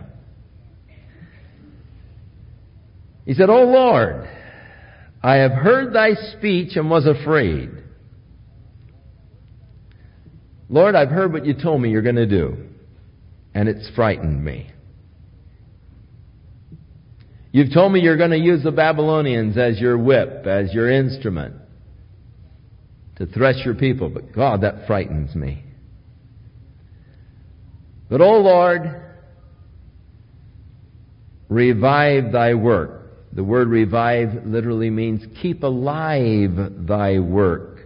He said, O Lord, I have heard Thy speech and was afraid. Lord, I've heard what You told me You're going to do, and it's frightened me. You've told me you're going to use the Babylonians as your whip, as your instrument to thresh your people. But God, that frightens me. But, O Lord, revive thy work. The word revive literally means keep alive thy work.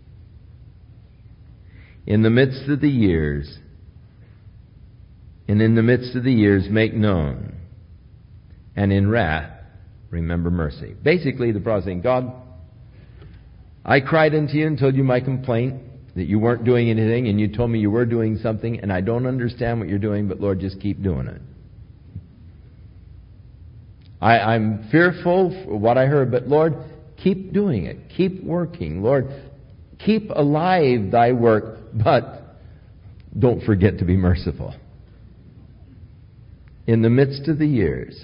In the midst of the years, and in the midst of the years make known, and in wrath remember mercy. Basically, the prophet saying, God, I cried unto you and told you my complaint, that you weren't doing anything, and you told me you were doing something, and I don't understand what you're doing, but Lord, just keep doing it. I'm fearful for what I heard, but Lord, keep doing it. Keep working. Lord, keep alive thy work, but don't forget to be merciful. In the midst of the years,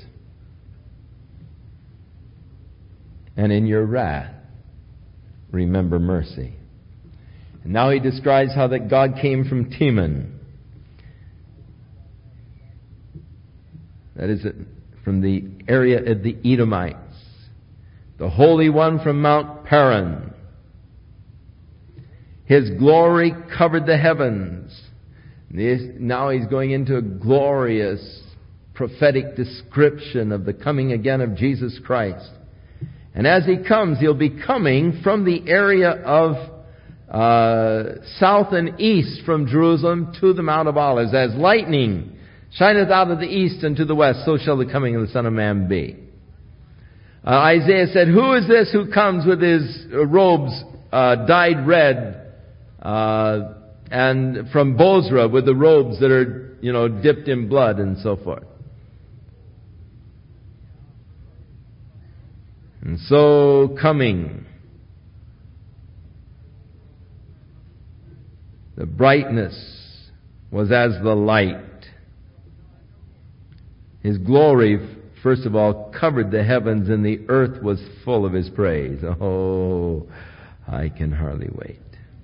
and in your wrath, remember mercy. And now he describes how that God came from Teman. That is, from the area of the Edomites. The Holy One from Mount Paran. His glory covered the heavens. Now he's going into a glorious prophetic description of the coming again of Jesus Christ. And as he comes, he'll be coming from the area of south and east from Jerusalem to the Mount of Olives. As lightning shineth out of the east and to the west, so shall the coming of the Son of Man be. Isaiah said, who is this who comes with his robes dyed red, and from Bozrah with the robes that are, dipped in blood and so forth? And so coming, the brightness was as the light. His glory, first of all, covered the heavens, and the earth was full of His praise. Oh, I can hardly wait.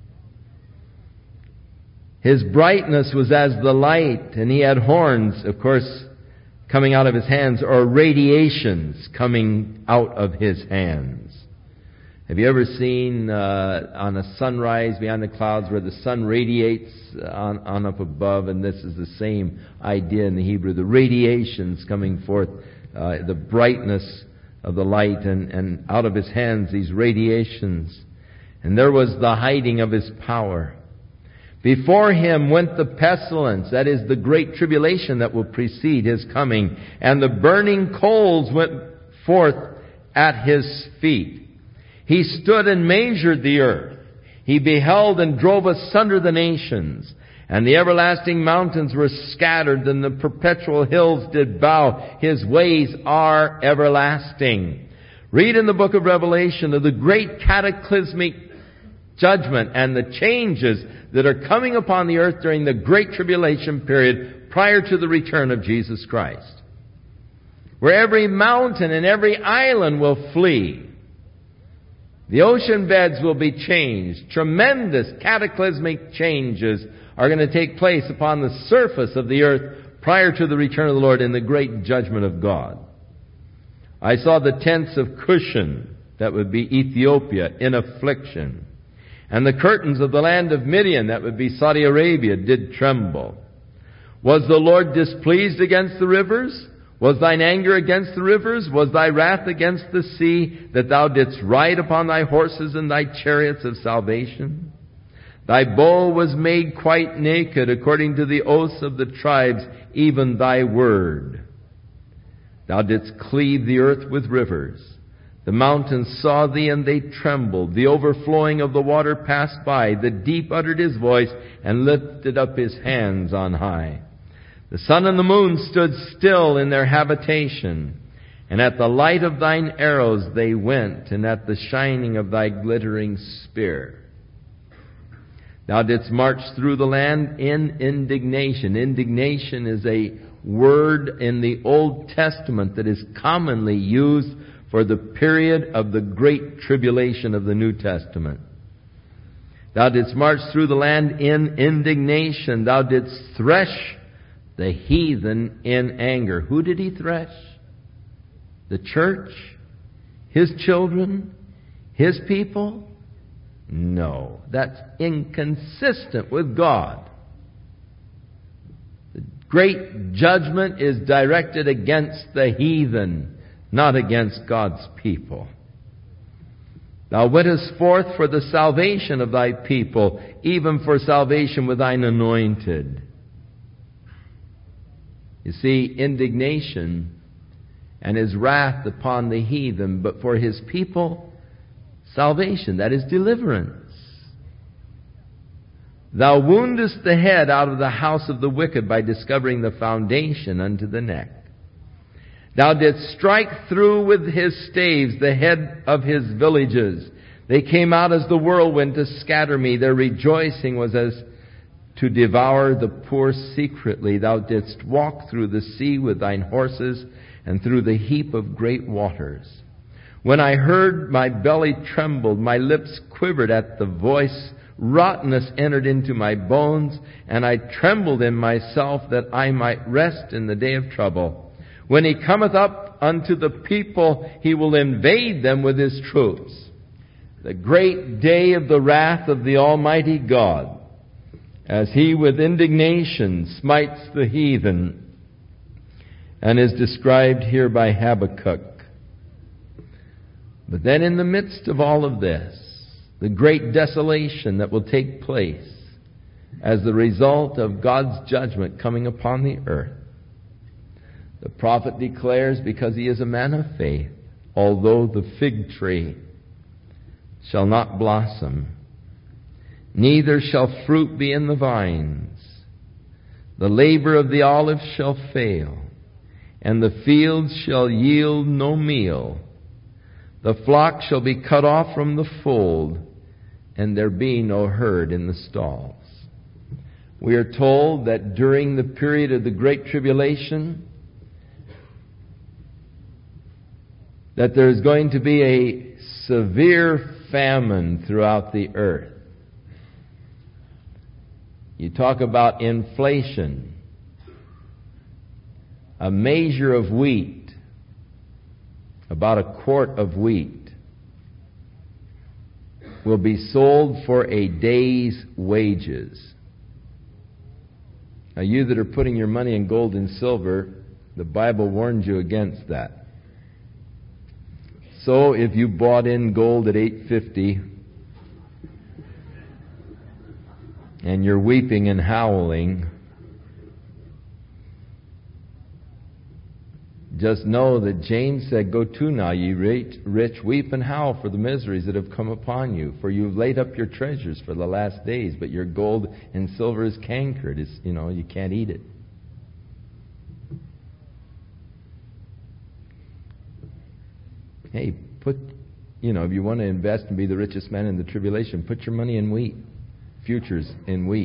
His brightness was as the light, and He had horns, of course, coming out of His hands, or radiations coming out of His hands. Have you ever seen on a sunrise behind the clouds where the sun radiates on up above? And this is the same idea in the Hebrew. The radiations coming forth, the brightness of the light, and out of His hands these radiations. And there was the hiding of His power. Before Him went the pestilence, that is the great tribulation that will precede His coming. And the burning coals went forth at His feet. He stood and measured the earth. He beheld and drove asunder the nations. And the everlasting mountains were scattered, and the perpetual hills did bow. His ways are everlasting. Read in the book of Revelation of the great cataclysmic judgment and the changes that are coming upon the earth during the great tribulation period prior to the return of Jesus Christ. Where every mountain and every island will flee. The ocean beds will be changed. Tremendous cataclysmic changes are going to take place upon the surface of the earth prior to the return of the Lord in the great judgment of God. I saw the tents of Cushan, that would be Ethiopia, in affliction. And the curtains of the land of Midian, that would be Saudi Arabia, did tremble. Was the Lord displeased against the rivers? Was thine anger against the rivers? Was thy wrath against the sea, that thou didst ride upon thy horses and thy chariots of salvation? Thy bow was made quite naked, according to the oaths of the tribes, even thy word. Thou didst cleave the earth with rivers. The mountains saw thee, and they trembled. The overflowing of the water passed by. The deep uttered his voice, and lifted up his hands on high. The sun and the moon stood still in their habitation, and at the light of thine arrows they went, and at the shining of thy glittering spear. Thou didst march through the land in indignation. Indignation is a word in the Old Testament that is commonly used for the period of the great tribulation of the New Testament. Thou didst march through the land in indignation. Thou didst thresh the heathen in anger. Who did he thresh? the church, His children, His people? No, that's inconsistent with God. The great judgment is directed against the heathen, not against God's people. Thou wentest forth for the salvation of thy people, even for salvation with thine anointed. You see, indignation and His wrath upon the heathen, but for His people, salvation, that is deliverance. Thou woundest the head out of the house of the wicked by discovering the foundation unto the neck. Thou didst strike through with his staves the head of his villages. They came out as the whirlwind to scatter me. Their rejoicing was as to devour the poor secretly. Thou didst walk through the sea with thine horses and through the heap of great waters. When I heard, my belly trembled, my lips quivered at the voice. Rottenness entered into my bones, and I trembled in myself that I might rest in the day of trouble. When He cometh up unto the people, He will invade them with His troops. The great day of the wrath of the Almighty God, as He with indignation smites the heathen, and is described here by Habakkuk. But then in the midst of all of this, the great desolation that will take place as the result of God's judgment coming upon the earth, the prophet declares, because he is a man of faith, although the fig tree shall not blossom, neither shall fruit be in the vines, the labor of the olive shall fail, and the fields shall yield no meal. The flock shall be cut off from the fold, and there be no herd in the stalls. We are told that during the period of the Great Tribulation, that there is going to be a severe famine throughout the earth. You talk about inflation. A measure of wheat, about a quart of wheat, will be sold for a day's wages. Now, you that are putting your money in gold and silver, the Bible warns you against that. So if you bought in gold at $8.50 and you're weeping and howling, just know that James said, "Go to now, ye rich, weep and howl for the miseries that have come upon you. For you've laid up your treasures for the last days, but your gold and silver is cankered." You can't eat it. Hey, if you want to invest and be the richest man in the tribulation, put your money in wheat, futures in wheat.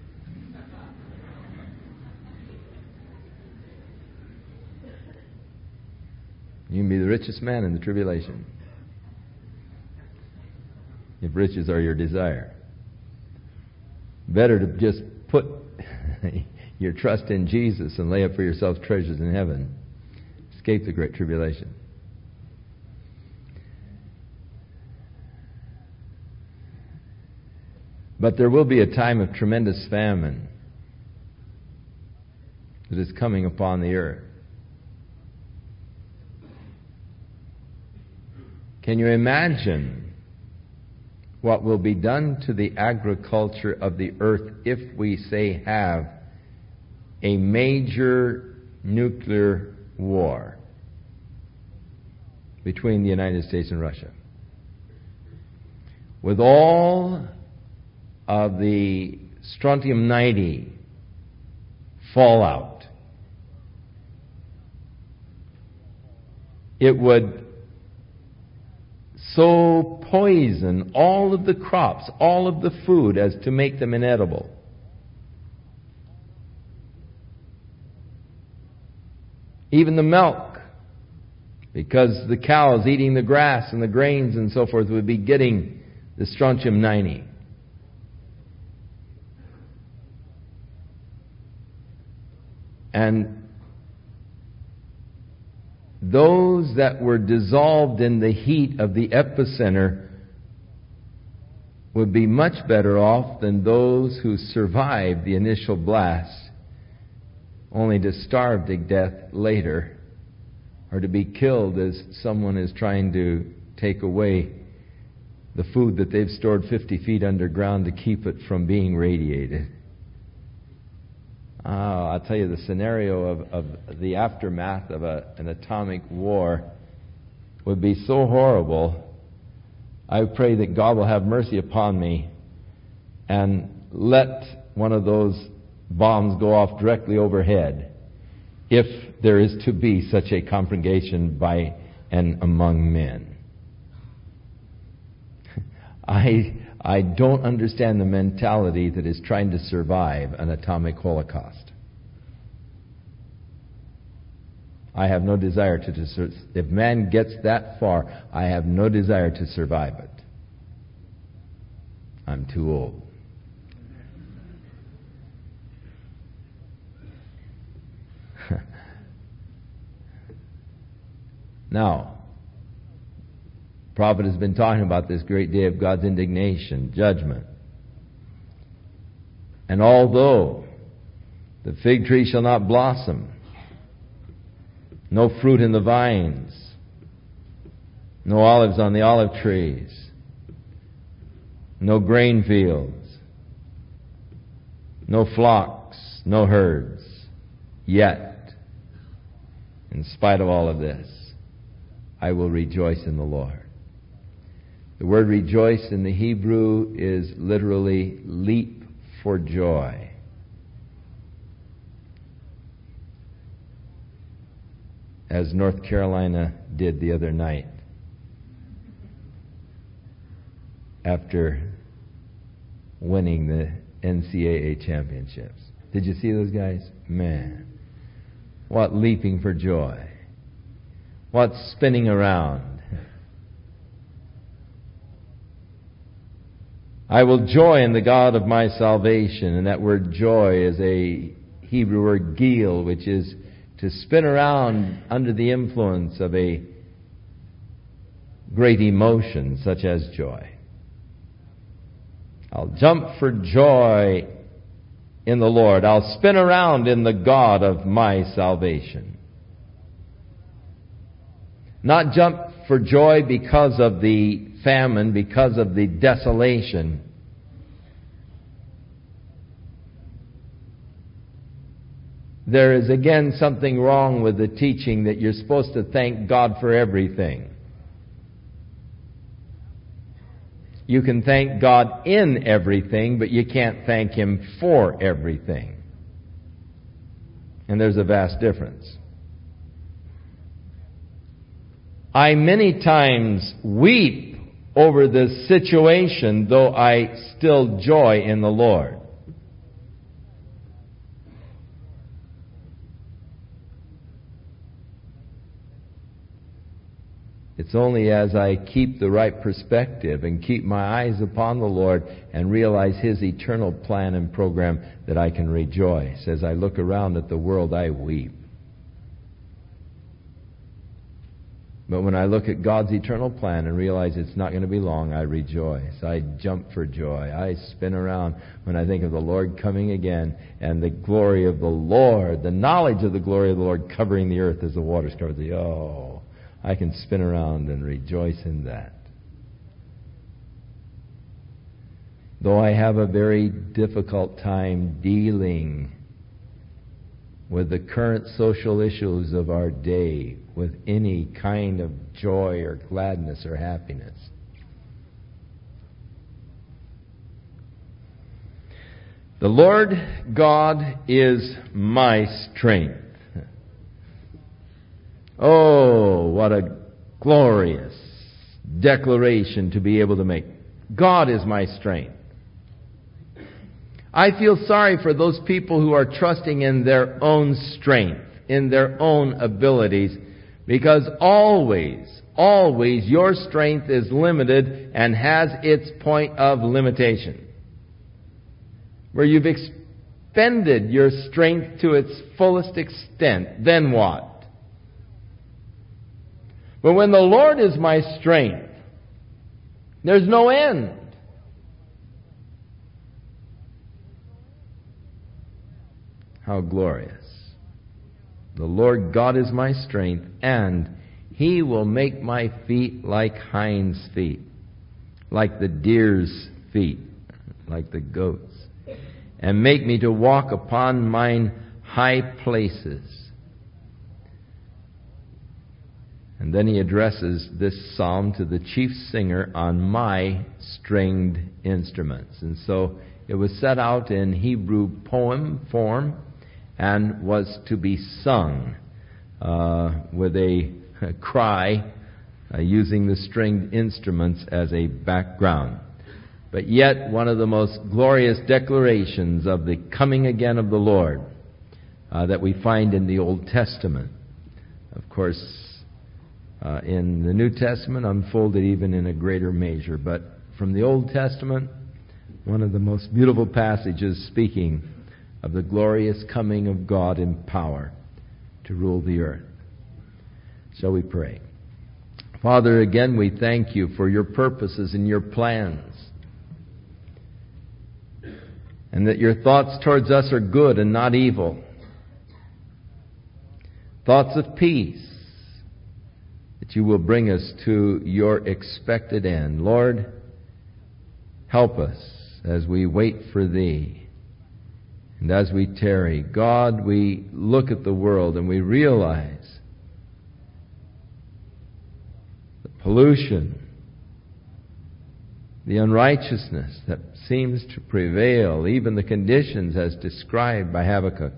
You can be the richest man in the tribulation, if riches are your desire. Better to just put your trust in Jesus and lay up for yourselves treasures in heaven. Escape the great tribulation. But there will be a time of tremendous famine that is coming upon the earth. Can you imagine what will be done to the agriculture of the earth if we, say, have a major nuclear war between the United States and Russia? With all of the strontium-90 fallout, it would so poison all of the crops, all of the food, as to make them inedible. Even the milk, because the cows eating the grass and the grains and so forth would be getting the strontium-90. And those that were dissolved in the heat of the epicenter would be much better off than those who survived the initial blast, only to starve to death later, or to be killed as someone is trying to take away the food that they've stored 50 feet underground to keep it from being radiated. I'll tell you, the scenario of the aftermath of an atomic war would be so horrible. I pray that God will have mercy upon me and let one of those bombs go off directly overhead, if there is to be such a congregation by and among men. I don't understand the mentality that is trying to survive an atomic holocaust. I have no desire to. If man gets that far, I have no desire to survive it. I'm too old. Now, the prophet has been talking about this great day of God's indignation, judgment. And although the fig tree shall not blossom, no fruit in the vines, no olives on the olive trees, no grain fields, no flocks, no herds, yet, in spite of all of this, I will rejoice in the Lord. The word rejoice in the Hebrew is literally leap for joy. As North Carolina did the other night after winning the NCAA championships. Did you see those guys? Man, what leaping for joy. What spinning around. I will joy in the God of my salvation. And that word joy is a Hebrew word gil, which is to spin around under the influence of a great emotion such as joy. I'll jump for joy in the Lord. I'll spin around in the God of my salvation. Not jump for joy because of the famine, because of the desolation. There is again something wrong with the teaching that you're supposed to thank God for everything. You can thank God in everything, but you can't thank Him for everything. And there's a vast difference. I many times weep over the situation, though I still joy in the Lord. It's only as I keep the right perspective and keep my eyes upon the Lord and realize His eternal plan and program that I can rejoice. As I look around at the world, I weep. But when I look at God's eternal plan and realize it's not going to be long, I rejoice. I jump for joy. I spin around when I think of the Lord coming again and the glory of the Lord, the knowledge of the glory of the Lord covering the earth as the waters cover the earth. Oh, I can spin around and rejoice in that. Though I have a very difficult time dealing with the current social issues of our day with any kind of joy or gladness or happiness. The Lord God is my strength. Oh, what a glorious declaration to be able to make. God is my strength. I feel sorry for those people who are trusting in their own strength, in their own abilities, because always your strength is limited and has its point of limitation. Where you've expended your strength to its fullest extent, then what? But when the Lord is my strength, there's no end. How glorious. The Lord God is my strength, and He will make my feet like hinds' feet, like the deer's feet, like the goats, and make me to walk upon mine high places. And then he addresses this psalm to the chief singer on my stringed instruments. And so it was set out in Hebrew poem form and was to be sung with a cry using the stringed instruments as a background. But yet one of the most glorious declarations of the coming again of the Lord that we find in the Old Testament. Of course, in the New Testament unfolded even in a greater measure. But from the Old Testament, one of the most beautiful passages speaking of the glorious coming of God in power to rule the earth. Shall we pray? Father, again we thank You for Your purposes and Your plans, and that Your thoughts towards us are good and not evil. Thoughts of peace, that You will bring us to Your expected end. Lord, help us as we wait for Thee. And as we tarry, God, we look at the world and we realize the pollution, the unrighteousness that seems to prevail, even the conditions as described by Habakkuk.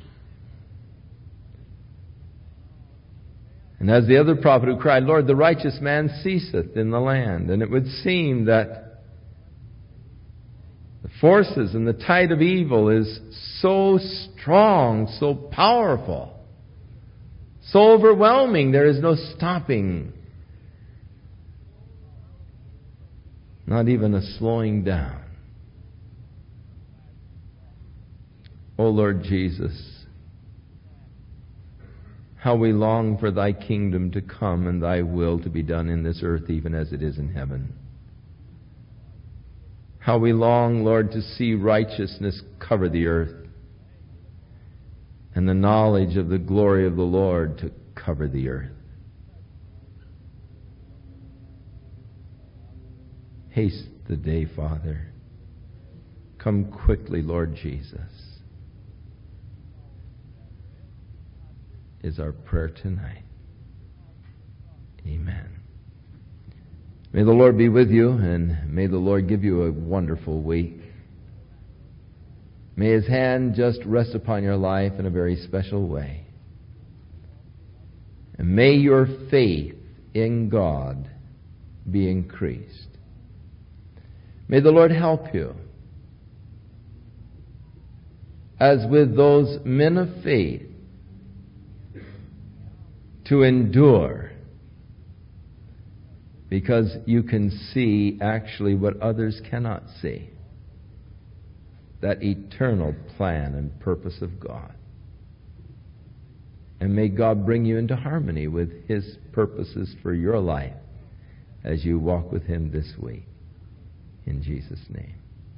And as the other prophet who cried, Lord, the righteous man ceaseth in the land. And it would seem that the forces and the tide of evil is so strong, so powerful, so overwhelming, there is no stopping, not even a slowing down. O Lord Jesus, how we long for Thy kingdom to come and Thy will to be done in this earth even as it is in heaven. How we long, Lord, to see righteousness cover the earth and the knowledge of the glory of the Lord to cover the earth. Haste the day, Father. Come quickly, Lord Jesus, is our prayer tonight. Amen. May the Lord be with you, and may the Lord give you a wonderful week. May His hand just rest upon your life in a very special way. And may your faith in God be increased. May the Lord help you, as with those men of faith, to endure, because you can see actually what others cannot see. That eternal plan and purpose of God. And may God bring you into harmony with His purposes for your life as you walk with Him this week. In Jesus' name.